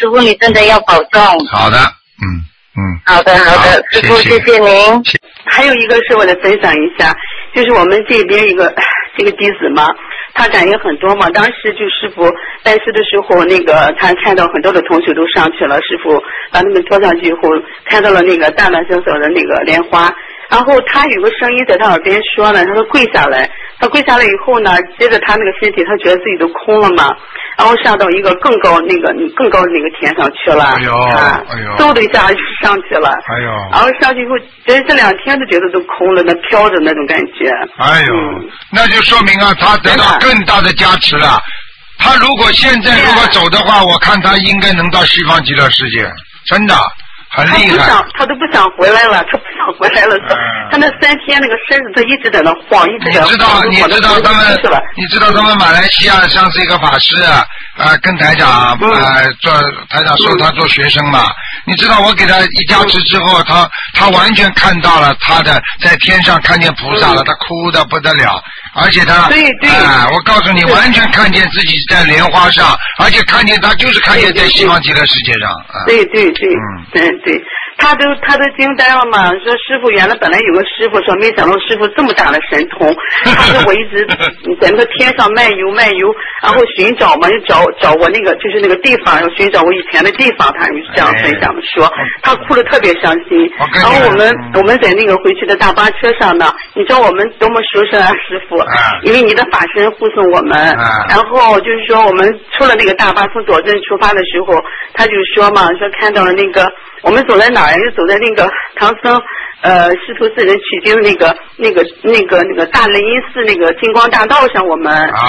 师傅你真的要保重。 好的， 好的，师傅谢谢您。 还有一个是我得分享一下，就是我们这边一个这个弟子嘛，他感应很多嘛。当时就师傅拜师的时候，那个他看到很多的同学都上去了，师傅把他们拖上去以后，看到了那个大大小小的那个莲花。然后他有个声音在他耳边说呢，他说跪下来。他跪下来以后呢，接着他那个身体，他觉得自己都空了嘛，然后上到一个更高的那个天上去了。 哎呦， 嗖的一下就上去了。 哎呦， 然后上去以后，这2天都觉得都空了，那飘着那种感觉。 哎呦，那就说明啊，他得到更大的加持了。他如果现在走的话，我看他应该能到西方极乐世界，真的。很厉害， 他都不想回来了，他那3天那个身子他一直在那晃，一直在晃。 你知道他们马来西亚上次一个法师跟台长台长收他做学生嘛，你知道我给他一加持之后，他完全看到了他的在天上看见菩萨了，他哭得不得了，而且他对我告诉你，完全看见自己在莲花上，而且看见他就是看见在西方极乐世界上。 对，他都惊呆了嘛，说师傅原来本来有个师傅，说没想到师傅这么大的神通。他说我一直在那个天上漫游，然后寻找嘛，就找我那个就是那个地方，要寻找我以前的地方，他就这样分享的说，他哭得特别伤心。然后我们在那个回去的大巴车上呢，你知道我们多么殊胜啊，师傅，因为你的法身护送我们。然后就是说我们出了那个大巴，从左镇出发的时候，他就说嘛，说看到了那个我们走在哪儿，就走在那个唐僧师徒4人取经的那个大雷音寺那个金光大道上，我们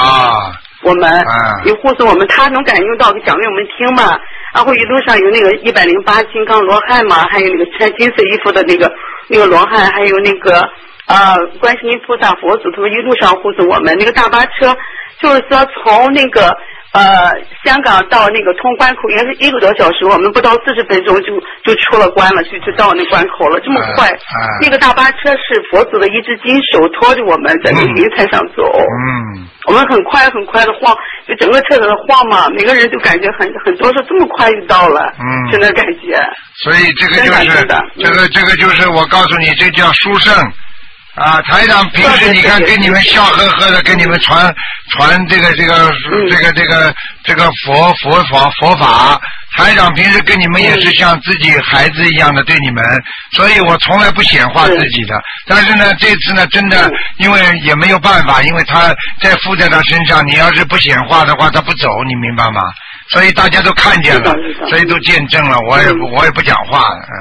有护送我们，他能感应到，讲给我们听嘛。然后一路上有那个108金刚罗汉嘛，还有那个穿金色衣服的那个罗汉，还有那个观世音菩萨佛祖，他们一路上护送我们。那个大巴车就是说从那个香港到那个通关口也是1个多小时，我们不到40分钟就出了关了，就到那关口了，这么快。那个大巴车是佛祖的一只金手拖着我们在那云彩上走。我们很快的晃，就整个车在那晃嘛，每个人就感觉很多说这么快就到了，就那感觉。 所以这个就是这个就是我告诉你，这叫殊胜。台长平时你看跟你们笑呵呵的，跟你们传这个佛法，台长平时跟你们也是像自己孩子一样的对你们，所以我从来不显化自己的。但是呢，这次呢，真的因为也没有办法，因为他在附在他身上，你要是不显化的话，他不走，你明白吗？所以大家都看见了，所以都见证了，我也不讲话。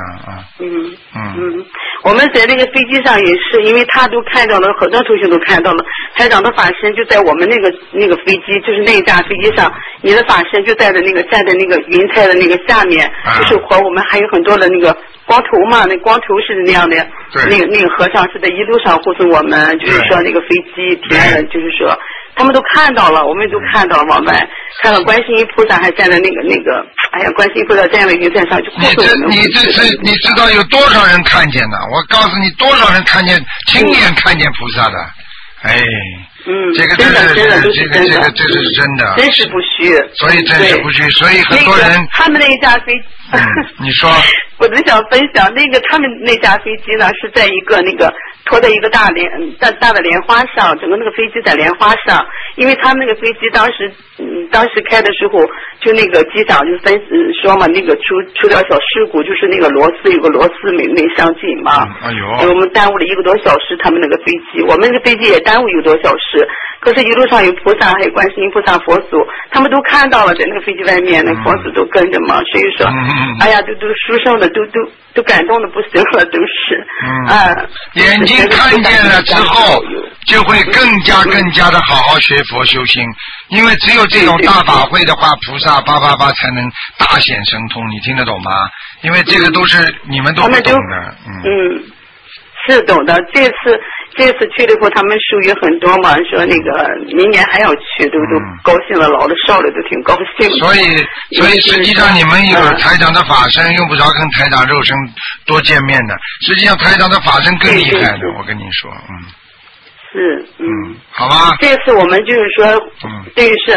我们在那个飞机上也是，因为他都看到了，很多同学都看到了，台长的法身就在我们那个飞机，就是那架飞机上，你的法身就站在那个云彩的那个下面，就是和我们还有很多的那个光头嘛，那光头是那样的，那个和尚是在一路上护送我们，就是说那个飞机天，就是说。他们都看到了，我们都看到了，往外看到观世音菩萨还站在那个，哎呀，观世音菩萨站在云彩上就护送我们。 你知道有多少人看见的？我告诉你，多少人看见，亲眼看见菩萨的，这个真的，这是真的， 真实不虚。 所以真实不虚，所以很多人他们那一架飞机， 你说， 我只想分享他们那架飞机呢是在一个拖在一个大的莲花上，整个那个飞机在莲花上，因为他们那个飞机当时开的时候，就那个机长就说嘛，那个出点小事故，就是那个螺丝有个螺丝没相紧嘛，我们耽误了1个多小时，他们那个飞机，我们那个飞机也耽误1个多小时，可是一路上有菩萨还有观世音菩萨佛祖，他们都看到了，在那个飞机外面，那佛祖都跟着嘛，所以说，哎呀，都殊胜的，都感动的不行了，都是， 眼睛看见了之后，就会更加的好好学佛修心，因为只有这种大法会的话，菩萨888才能大显神通，你听得懂吗？因为这个都是你们都不懂的， 是懂的。这次去了以后，他们疏于很多嘛，说那个明年还要去，都高兴了，老的少的都挺高兴的。 所以实际上你们有台长的法身，用不着跟台长肉身多见面的。实际上台长的法身更厉害的，我跟你说， 是， 好吧。 这次我们就是说，对于是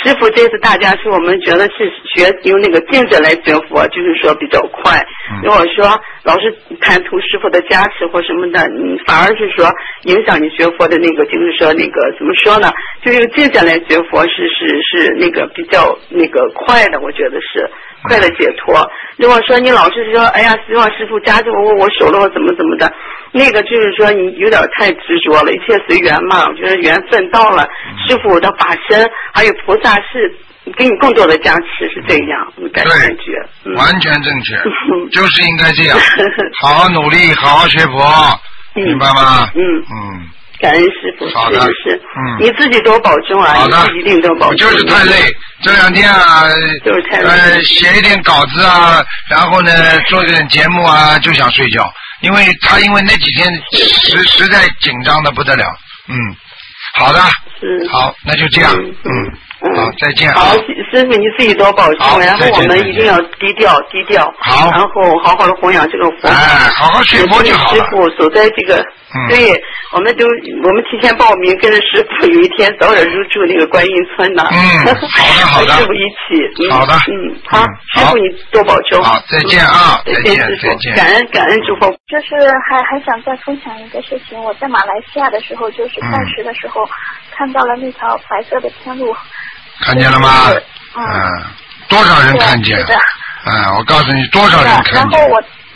师傅这次大家是我们觉得是用那个静着来学佛，就是说比较快。如果说老是贪图师傅的加持或什么的，反而是说影响你学佛的那个，就是说那个怎么说呢？就用静下来学佛是那个比较那个快的，我觉得是快的解脱。如果说你老是说哎呀，希望师傅加持我守了我怎么的，那个就是说你有点太执着了，一切随缘嘛。我觉得缘分到了，师傅的法身还有菩萨是给你更多的加持，是这样，感觉完全正确，就是应该这样，好好努力，好好学佛，明白吗？ 感恩师傅， 好的， 是，你自己多保重啊， 好的， 你自己一定多保重。 就是太累，这2天啊， 就是太累， 写一点稿子啊，然后呢做一点节目啊，就想睡觉，因为那几天实在紧张的不得了。好的，好，那就这样，好，再见。 好，师傅你自己多保重，然后我们一定要低调， 好， 然后好好的弘扬这个佛法， 好好学佛就好了。 师傅守在这个，对，我们提前报名，跟着师傅有一天早点入住那个观音村呢。 好的， 和师傅一起。 好的， 好，师傅你多保重。 好，再见啊， 再见师傅，感恩诸佛。 就是还想再分享一个事情，我在马来西亚的时候，就是拜师的时候，看到了那条白色的天路。 看见了吗？多少人看见？我告诉你，多少人看见？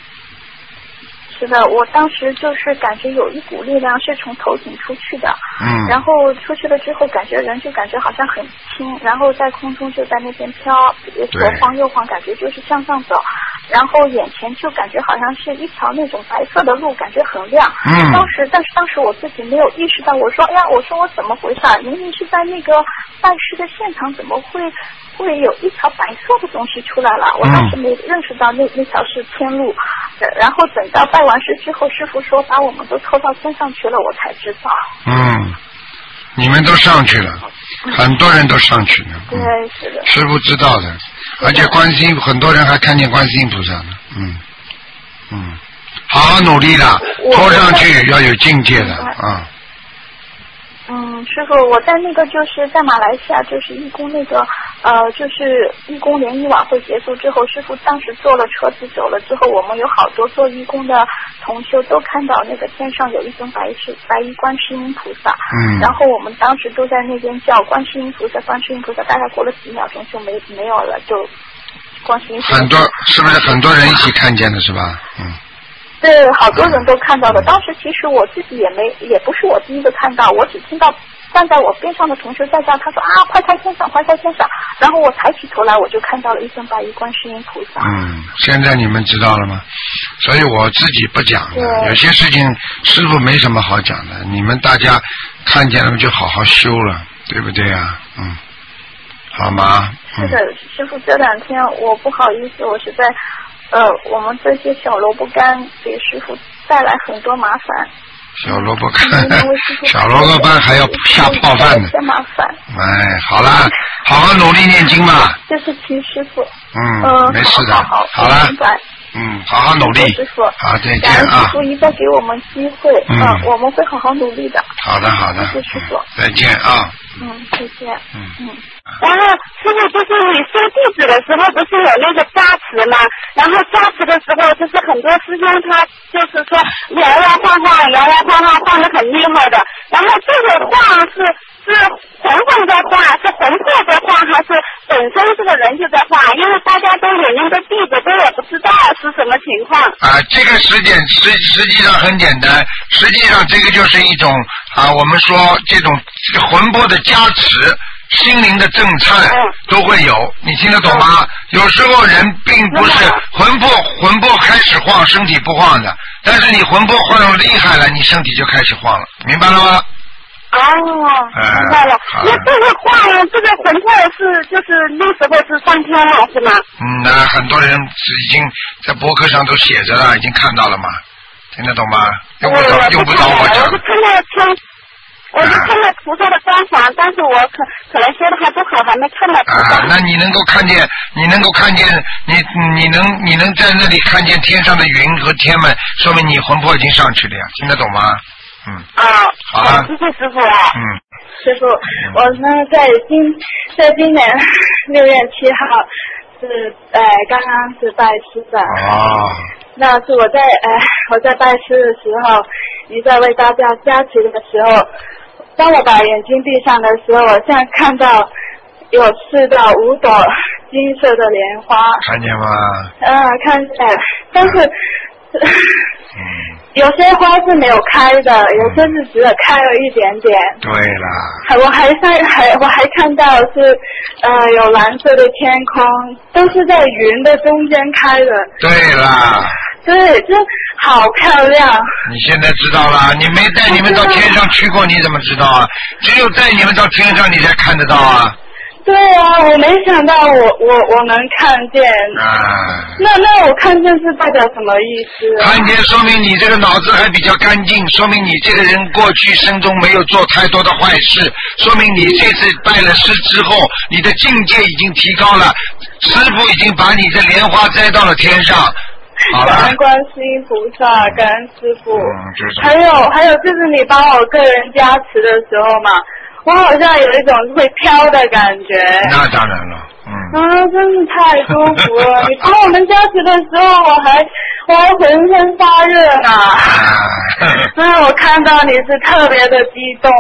我当时就是感觉有一股力量是从头顶出去的，然后出去了之后，感觉好像很轻，然后在空中就在那边飘，左晃右晃，感觉就是向上走，然后眼前就感觉好像是一条那种白色的路，感觉很亮。但是当时我自己没有意识到，我说我怎么回事？明明是在那个拜师的现场，怎么会有一条白色的东西出来了？我当时没认识到那条是天路，然后等到拜完师之后，师傅说把我们都抽到天上去了，我才知道。 你们都上去了，很多人都上去了。 对，是的。 师傅知道的，而且观世音很多人还看见观世音菩萨呢。好好努力的，拖上去要有境界的啊。 师傅，我在那个就是在马来西亚，就是义工那个就是义工联谊晚会结束之后，师傅当时坐了车子走了之后，我们有好多做义工的同修都看到那个天上有一尊白衣观世音菩萨，然后我们当时都在那边叫观世音菩萨，观世音菩萨，大概过了几秒钟就没有了，就观世音菩萨。 很多是不是很多人一起看见的是吧？ 对，好多人都看到的。当时其实我自己也不是我第一个看到，我只听到站在我边上的同学在叫，他说快开天上，快开天上。然后我抬起头来，我就看到了一尊白衣观世音菩萨。 现在你们知道了吗？所以我自己不讲的，有些事情师父没什么好讲的，你们大家看见了就好好修了，对不对呀？好吗？ 是的，师父，这2天我不好意思，我是在我们这些小萝卜干给师父带来很多麻烦。 小萝卜干，小萝卜干还要下泡饭呢。 嫌麻烦。 好了，好好努力念经嘛。 这是请师父。 没事的。好了。好好努力。 师父。 好，再见啊。 师父一再给我们机会，我们会好好努力的。 好的。 谢谢师父。 再见啊。 再见。 然后师父，就是你收弟子的时候不是有那个加持吗？然后加持的时候，就是很多师兄他就是说摇摇晃晃得很厉害的。然后这个晃是魂魂在晃，是魂魄在晃，还是本身这个人就在晃？因为大家都有那个弟子都也不知道是什么情况。 这个实际上很简单，实际上这个就是一种我们说这种魂魄的加持。心灵的正忏都会有，你听得懂吗？有时候人并不是魂魄开始晃，身体不晃的，但是你魂魄晃得厉害了，你身体就开始晃了，明白了吗？ 明白了。那这个晃，这个魂魄就是那时候是上天了，是吗？ 那很多人已经在博客上都写着了，已经看到了嘛，听得懂吗？用不着我讲。 我就看到菩萨的光环，但是我可能说的还不好，还没看到菩萨。 那你能够看见，你能在那里看见天上的云和天们，说明你魂魄已经上去了呀，听得懂吗？ 好了。谢谢师傅。 师傅，我呢在今年6月7号是刚刚是拜师的。 哦。 那是我在拜师的时候，你在为大家加持的时候，当我把眼睛闭上的时候，我现在看到有4到5朵金色的莲花。 看见吗？ 看见，但是。有些花是没有开的，有些是只有开了一点点。 对了。 我还看到是有蓝色的天空，都是在云的中间开的。 对了。 对，这好漂亮。 你现在知道了，你没带你们到天上去过，你怎么知道啊？只有带你们到天上，你才看得到啊。 对啊，我没想到我能看见。那我看见是代表什么意思？ 看见说明你这个脑子还比较干净，说明你这个人过去生中没有做太多的坏事，说明你这次拜了师之后，你的境界已经提高了，师父已经把你的莲花摘到了天上。好了。 感恩观世音菩萨，感恩师父。还有就是你帮我个人加持的时候嘛。我好像有一种会飘的感觉。 那当然了， 真是太舒服了！你帮我们加持的时候，我还浑身发热呢。我看到你是特别的激动。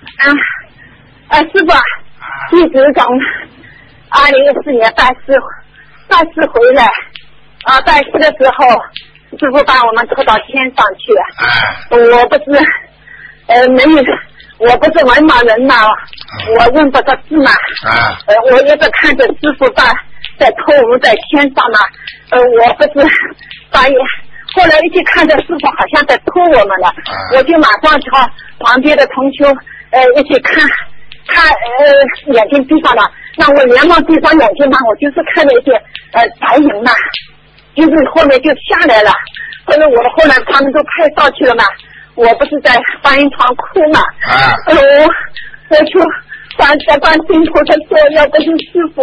师傅，一直从2014年拜师回来，拜师的时候，师傅把我们拖到天上去。我不是我不是文盲人嘛，我认不得字嘛。我也是看着师傅在托我们在天上嘛。我不是后来一起看着师傅好像在托我们了，我就马上朝旁边的同修一起看眼睛闭上了，那我连忙闭上眼睛嘛，我就是看了一些白影嘛，就是后面就下来了。后来他们都拍照去了嘛。我不是在观音堂哭嘛，我就在观世音菩萨说，要不是师傅，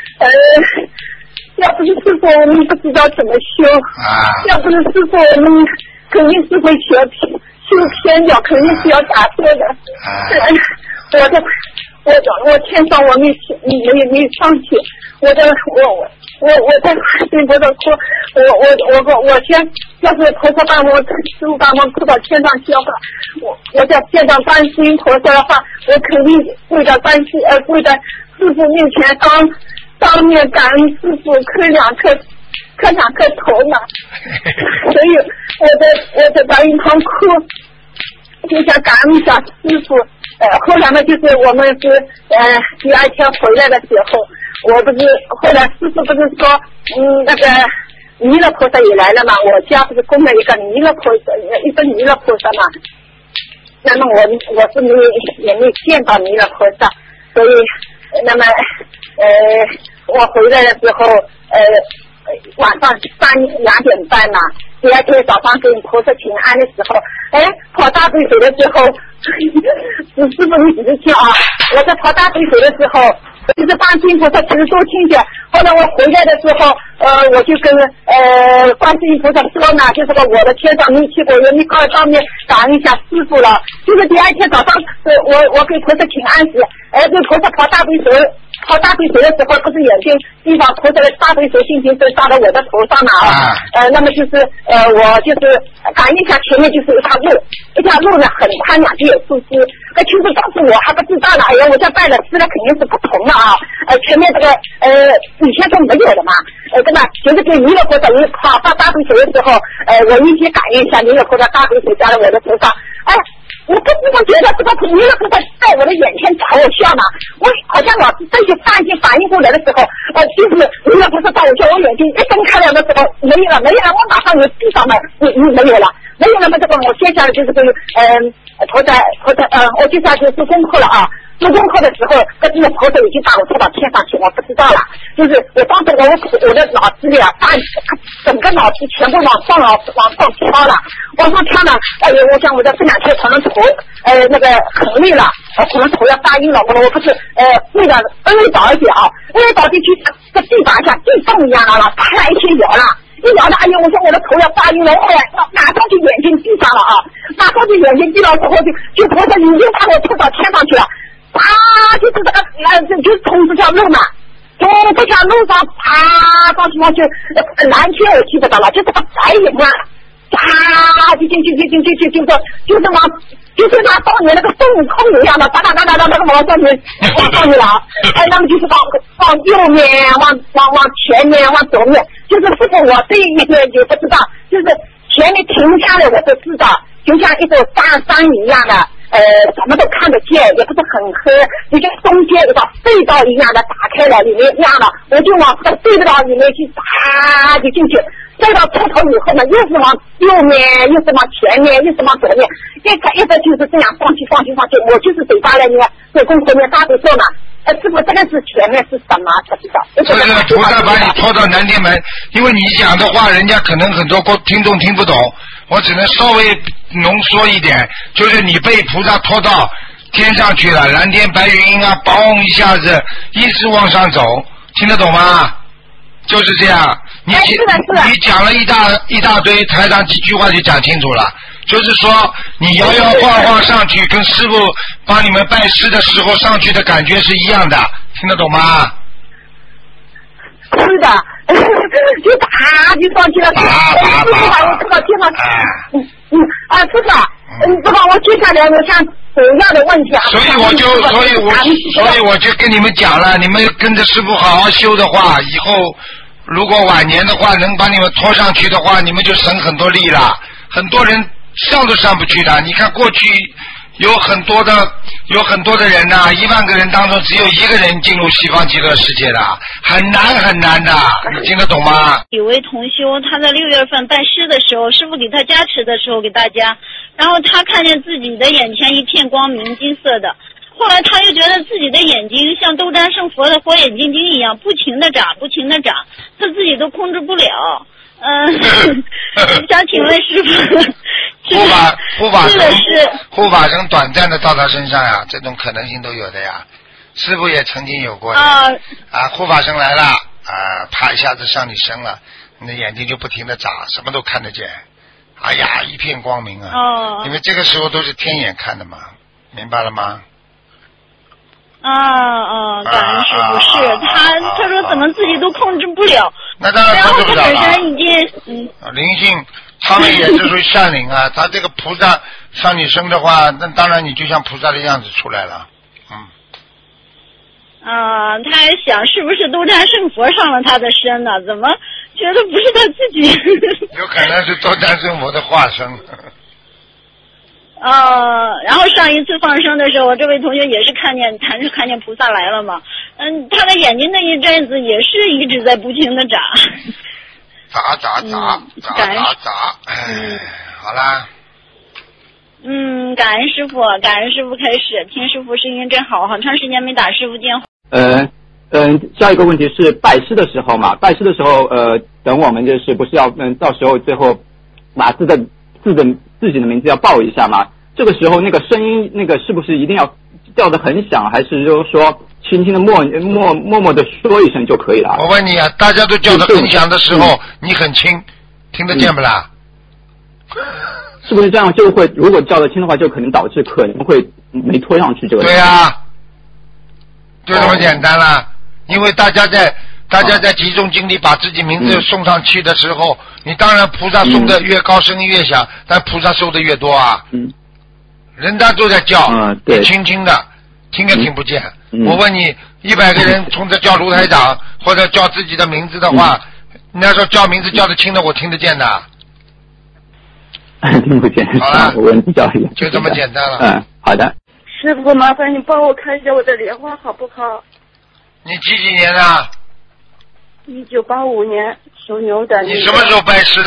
我们不知道怎么修，要不是师傅，我们肯定是会修偏掉，肯定是要打错的。我天上我没上去，我在观世音菩萨说，我先要是菩萨师父把我哭到天上去的话，我在见到观世音菩萨的话，我肯定跪在师父面前当面感恩师父，磕两颗头嘛。所以我在观音堂哭，就想感恩一下师父。后来呢，就是我们是第2天回来的时候，我不是后来师父不是说那个弥勒菩萨也来了嘛，我家不是供了一个弥勒菩萨嘛，那么我是也没见到弥勒菩萨，所以那么我回来的时候晚上2点半嘛，第2天早上给菩萨请安的时候，跑大杯水的时候，师傅你仔细听啊，我在跑大杯水的时候，就是观世音菩萨其实都听见。后来我回来的时候，我就跟观世音菩萨说呢，就是说我的天上没去过，也没当面感恩一下师傅了。就是第2天早上，我给菩萨请安时，给菩萨跑大杯水的时候，不是眼睛地方菩萨的大杯水尽情都洒到我的头上了啊。那么就是我就是感应一下前面就是一条路呢很宽，2边有树枝。其实当时我还不知道呢，我在拜了师了肯定是不同了啊。前面这个以前都没有的嘛，对吧？就是给弥勒菩萨跑大杯水的时候，我一起感应一下弥勒菩萨大杯水洒到我的头上，我不知道觉得这个弥勒菩萨在我的眼前朝我笑嘛，我好像老是这些反应过来的时候，就是弥勒菩萨朝我笑，我眼睛一睁开了的时候没有了，我马上就闭上了，没有了嘛，这个我接下来就是菩萨，我接下来就做功课了啊。做功课的时候，这个菩萨已经把我拖到天上去，我不知道了。就是我当时我的脑子里啊，整个脑子全部往上飘了。我想我在这2天可能头那个很累了，可能头要发晕了。我不是为了倒一点啊，为了倒进去，这地板像地洞一样了，啪一起摇了。一摇了，我说我的头要发晕了，后来马上就眼睛闭上了啊，马上就眼睛闭了之后就菩萨已经把我拖到天上去了。 就是这个就是从这条路嘛，从这条路上上去上去，蓝天我记不到了，就这个白影啊，就是往。就是他当年那个孙悟空一样的，哒那个往上面往上去了，那么就是往右面，往前面，往左面，就是师傅我这一点也不知道，就是前面停下来我都知道，就像一座大山一样的，什么都看得见，也不是很黑，就像中间一个隧道一样的打开了，里面一样的，我就往这个隧道里面去就进去。隧道出头以后呢，又是往右面，又是往前面，又是往左面，一直就是这样放去，我就是嘴巴里面手工后面大嘴说嘛，师傅这个是前面是什么不知道。 这是菩萨把你拖到南天门，因为你讲的话人家可能很多听众听不懂，我只能稍微浓缩一点，就是你被菩萨拖到天上去了，蓝天白云啊，嘣一下子一直往上走，听得懂吗？就是这样，你讲了一大堆，台上几句话就讲清楚了。就是说，你摇摇晃晃上去，跟师傅帮你们拜师的时候上去的感觉是一样的，听得懂吗？ 是的，就就上去了，师傅把我拖到天上去。师傅，你知道我接下来我想怎样的问题啊？ 所以我就跟你们讲了，你们跟着师傅好好修的话，以后如果晚年的话能把你们拖上去的话，你们就省很多力了。很多人上都上不去的，你看过去有很多的人呐，1万个人当中只有1个人进入西方极乐世界的，很难的，你听得懂吗？ 有位同修他在6月份拜师的时候，师父给他加持的时候给大家，然后他看见自己的眼前一片光明，金色的，后来他又觉得自己的眼睛像斗战胜佛的火眼金睛一样不停地眨，他自己都控制不了。想请问师父， 护法神短暂的到他身上呀，这种可能性都有的呀。师父也曾经有过的护法神来了啪一下子上你身了，你的眼睛就不停的眨，什么都看得见，哎呀一片光明啊。因为这个时候都是天眼看的嘛，明白了吗？ 感恩师父，是他说怎么自己都控制不了， 那当然控制不了了。 然后他本身已经灵性他们也是属于善灵啊，他这个菩萨上你身的话，那当然你就像菩萨的样子出来了。 他还想是不是斗战胜佛上了他的身呢？怎么觉得不是他自己？ 有可能是斗战胜佛的化身。 然后上一次放生的时候，这位同学也是看见菩萨来了嘛。他的眼睛那一阵子也是一直在不停的眨。眨，好啦。感恩师父开始，听师父声音真好，好长时间没打师父电话。 下一个问题是拜师的时候嘛，等我们就是不是要到时候最后把自己的名字要报一下嘛？这个时候那个声音是不是一定要调得很响，还是就是说轻轻的默的说一声就可以了？ 我问你啊，大家都叫得很响的时候，你很轻，听得见不啦？ 是不是这样就会，如果叫得轻的话，就可能导致可能会没拖上去这个？ 对啊，就这么简单了。因为大家在集中精力把自己名字送上去的时候，你当然菩萨送的越高声音越响，但菩萨收的越多啊。人家都在叫，你轻轻的听也听不见。我问你，100个人冲着叫卢台长或者叫自己的名字的话，人家说叫名字叫得轻的，我听得见的。 听不见。好了，我问你叫一下。 就这么简单了。 好的。 师傅，麻烦你帮我看一下我的莲花好不好？ 你几年的 ？1985年属牛的。 你什么时候拜师的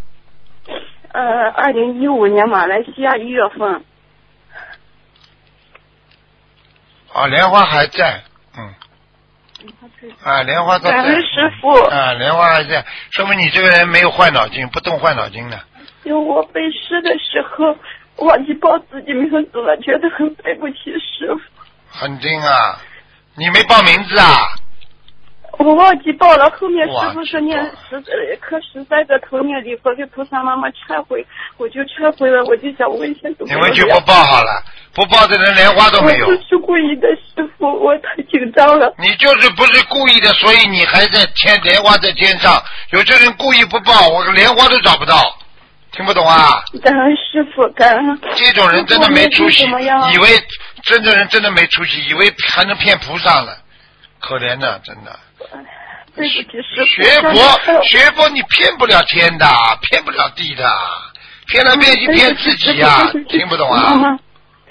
？2015年马来西亚1月份。 莲花还在，莲花都在。 感恩师傅。 莲花还在，说明你这个人没有坏脑筋，不动坏脑筋的。 因为我背诗的时候忘记报自己名字了，觉得很对不起师傅。 很精啊，你没报名字啊？ 我忘记报了，后面师傅说念刻13个头念礼佛给菩萨妈妈忏悔，我就忏悔了。我就想问一下， 你们就不报好了， 不报的人连花都没有。 我不是故意的，师傅，我太紧张了。 你就是不是故意的，所以你还在莲花在天上。有些人故意不报，我莲花都找不到，听不懂啊？ 感恩师傅，感恩。 这种人真的没出息，以为真的人真的没出息，以为还能骗菩萨了，可怜的，真的。 对不起，师傅。 学佛你骗不了天的，骗不了地的，骗来骗去骗自己呀，听不懂啊？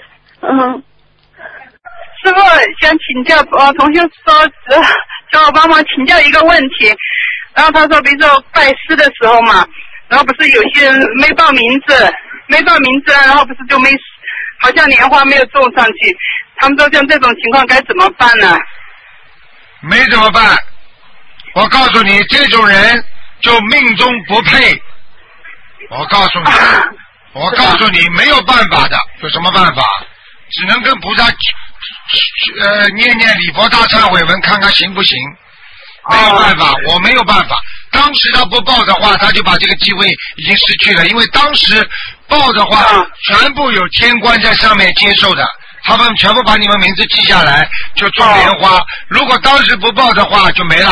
师傅想请教，同学说叫我帮忙请教一个问题，然后他说，比如说拜师的时候嘛，然后不是有些人没报名字，然后不是就没，好像莲花没有种上去，他们说像这种情况该怎么办呢？ 没怎么办，我告诉你，这种人就命中不配。我告诉你，没有办法的，有什么办法？只能跟菩萨念礼佛大忏悔文，看看行不行。没有办法，我没有办法。当时他不报的话，他就把这个机会已经失去了，因为当时报的话，全部有天官在上面接受的，他们全部把你们名字记下来，就种莲花。如果当时不报的话，就没了。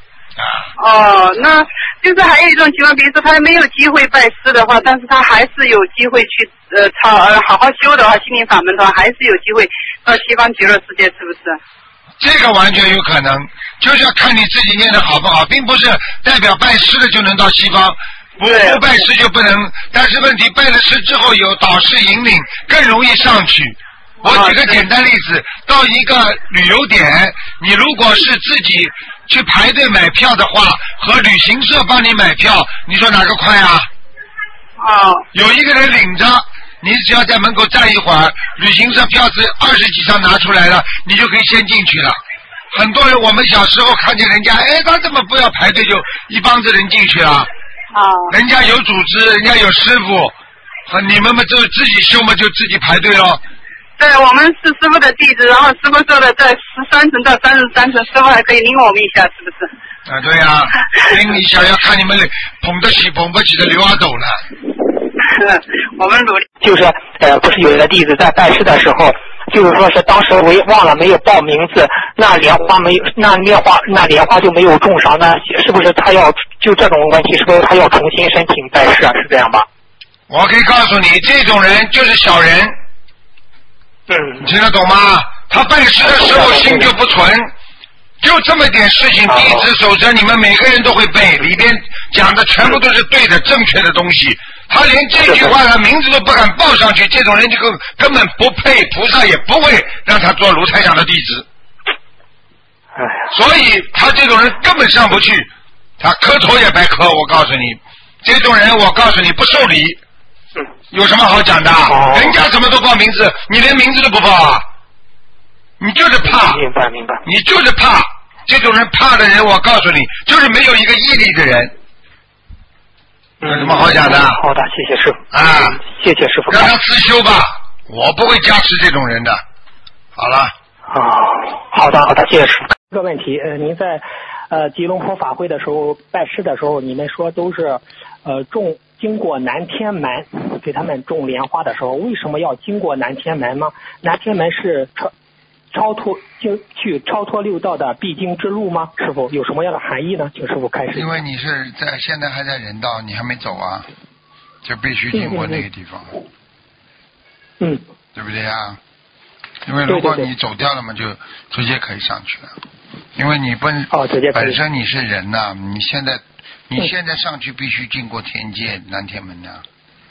那就是还有一种情况，比如说他没有机会拜师的话，但是他还是有机会去好好修的话，心灵法门的话，还是有机会到西方极乐世界，是不是？ 这个完全有可能，就是要看你自己念的好不好，并不是代表拜师了就能到西方，不拜师就不能。但是问题拜了师之后有导师引领，更容易上去。我举个简单例子，到一个旅游点，你如果是自己去排队买票的话，和旅行社帮你买票，你说哪个快啊？有一个人领着，你只要在门口站一会儿，旅行社票子20几张拿出来了，你就可以先进去了。很多人我们小时候看见人家，他怎么不要排队就一帮子人进去了？人家有组织，人家有师傅，和你们就自己修嘛，就自己排队咯。 对，我们是师傅的弟子，然后师傅说的在13层到33层，师傅还可以领我们一下，是不是？ 对呀，领一下要看你们捧得起捧不起的刘阿斗了。 我们努力。 就是不是有一个弟子在拜师的时候，就是说是当时我忘了没有报名字，那莲花就没有种上，那是不是他要就这种问题，是不是他要重新申请拜师啊？是这样吧？ 我可以告诉你，这种人就是小人。你听得懂吗？他拜师的时候心就不纯，就这么点事情，弟子守则你们每个人都会背，里边讲的全部都是对的正确的东西。他连这句话的名字都不敢报上去，这种人就根本不配，菩萨也不会让他做卢台长的弟子。所以他这种人根本上不去，他磕头也白磕。我告诉你，这种人我告诉你不受理。有什么好讲的？人家什么都报名字，你连名字都不报啊？你就是怕。 明白。 你就是怕，这种人怕的人，我告诉你，就是没有一个毅力的人。有什么好讲的？ 好的，谢谢师傅。谢谢师傅。 让他自修吧，我不会加持这种人的。好了。 好的，谢谢师傅。这个问题，您在吉隆坡法会的时候拜师的时候，你们说都是经过南天门给他们种莲花的时候，为什么要经过南天门呢？南天门是超脱六道的必经之路吗？师傅有什么样的含义呢？请师傅开始。 因为你是现在还在人道，你还没走啊，就必须经过那个地方。对不对啊？因为如果你走掉了嘛，就直接可以上去了。因为你本身你是人呐，你现在上去必须经过天界南天门呐。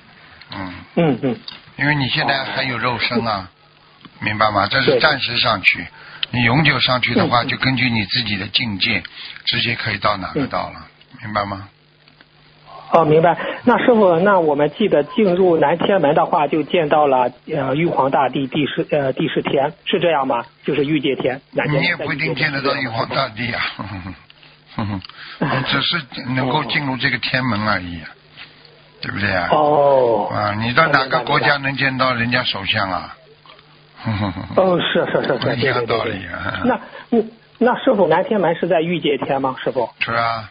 因为你现在还有肉身啊，明白吗？这是暂时上去，你永久上去的话，就根据你自己的境界，直接可以到哪个道了，明白吗？ 明白。那师傅，那我们记得进入南天门的话，就见到了玉皇大帝第十天，是这样吗？就是玉界天。你也不一定见得到玉皇大帝啊。只是能够进入这个天门而已，对不对啊？你到哪个国家能见到人家首相啊？ 是， 一样道理啊。 那师傅，南天门是在玉界天吗？师傅？ 是啊。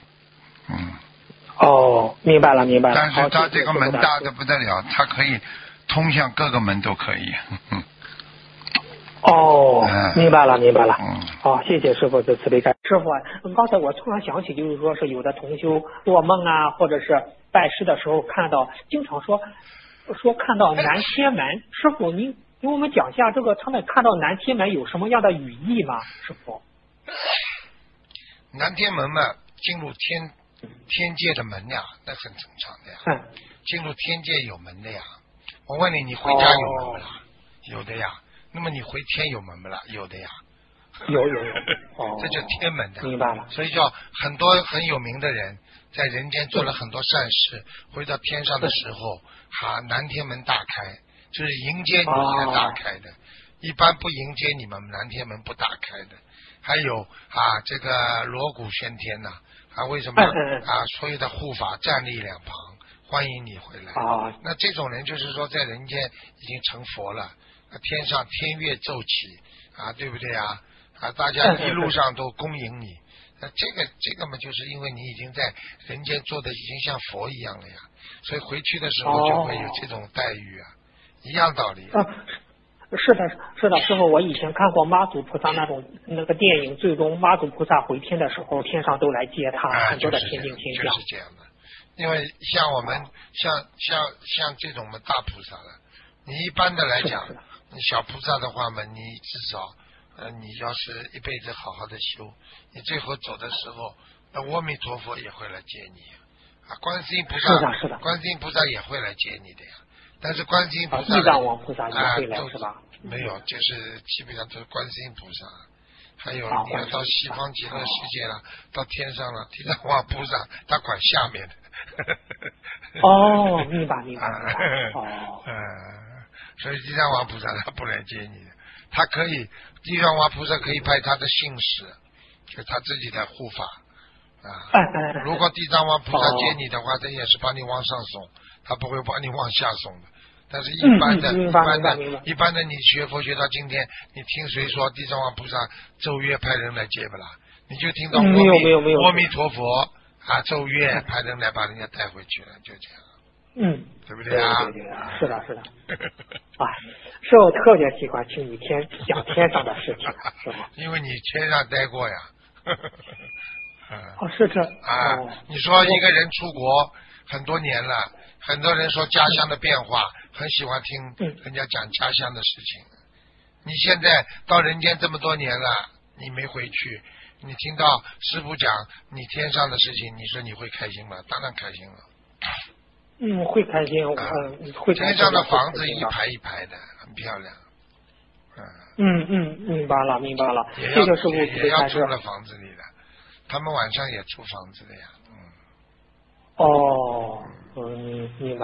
明白了。 但是他这个门大的不得了，他可以通向各个门都可以。 哦，明白了。好，谢谢师傅的慈悲感。师傅，刚才我突然想起，就是说是有的同修做梦啊，或者是拜师的时候经常说看到南天门。师傅，您给我们讲一下这个他们看到南天门有什么样的语义吗？师傅， 南天门嘛，进入天界的门呀，那很正常的呀。进入天界有门的呀。我问你，你回家有门不啦？有的呀。那么你回天有门不啦？有的呀。 有。 这叫天门的。 明白了。 所以叫很多很有名的人在人间做了很多善事，回到天上的时候，南天门大开，就是迎接你才大开的。一般不迎接你们，南天门不打开的。还有这个锣鼓喧天呐，为什么所有的护法站立两旁，欢迎你回来。那这种人就是说在人间已经成佛了，天上天乐奏起对不对啊？大家一路上都恭迎你。这个嘛，就是因为你已经在人间做的已经像佛一样了呀，所以回去的时候就会有这种待遇一样道理。 是的，师傅，我以前看过妈祖菩萨那个电影，最终妈祖菩萨回天的时候，天上都来接他，很多的天兵天将。 就是这样的。因为像我们像这种大菩萨了，你一般的来讲，你小菩萨的话嘛，你至少你要是一辈子好好的修，你最后走的时候，阿弥陀佛也会来接你观世音菩萨观世音菩萨也会来接你的呀。但是观世音菩萨地藏王菩萨也会来是吧？ 没有，就是基本上都是观世音菩萨。还有你要到西方极乐世界了，到天上了，地藏王菩萨他管下面的。 明白。 所以地藏王菩萨他不来接你的，他可以，地藏王菩萨可以派他的信使，就他自己的护法如果地藏王菩萨接你的话，他也是把你往上送，他不会把你往下送的。但是一般的，你学佛学到今天，你听谁说地藏王菩萨奏乐派人来接不啦？你就听到阿弥陀佛奏乐派人来把人家带回去了，就这样。对不对啊？ 对，是的。是我特别喜欢听你讲天上的事情，是吗？ 因为你天上待过呀。 是这你说一个人出国很多年了，很多人说家乡的变化，很喜欢听人家讲家乡的事情。你现在到人间这么多年了，你没回去，你听到师父讲你天上的事情，你说你会开心吗？当然开心了。 会开心。会开心。 天上的房子一排一排的，很漂亮。 明白了。这个师父也要住了房子里的，他们晚上也租房子的呀。 明白。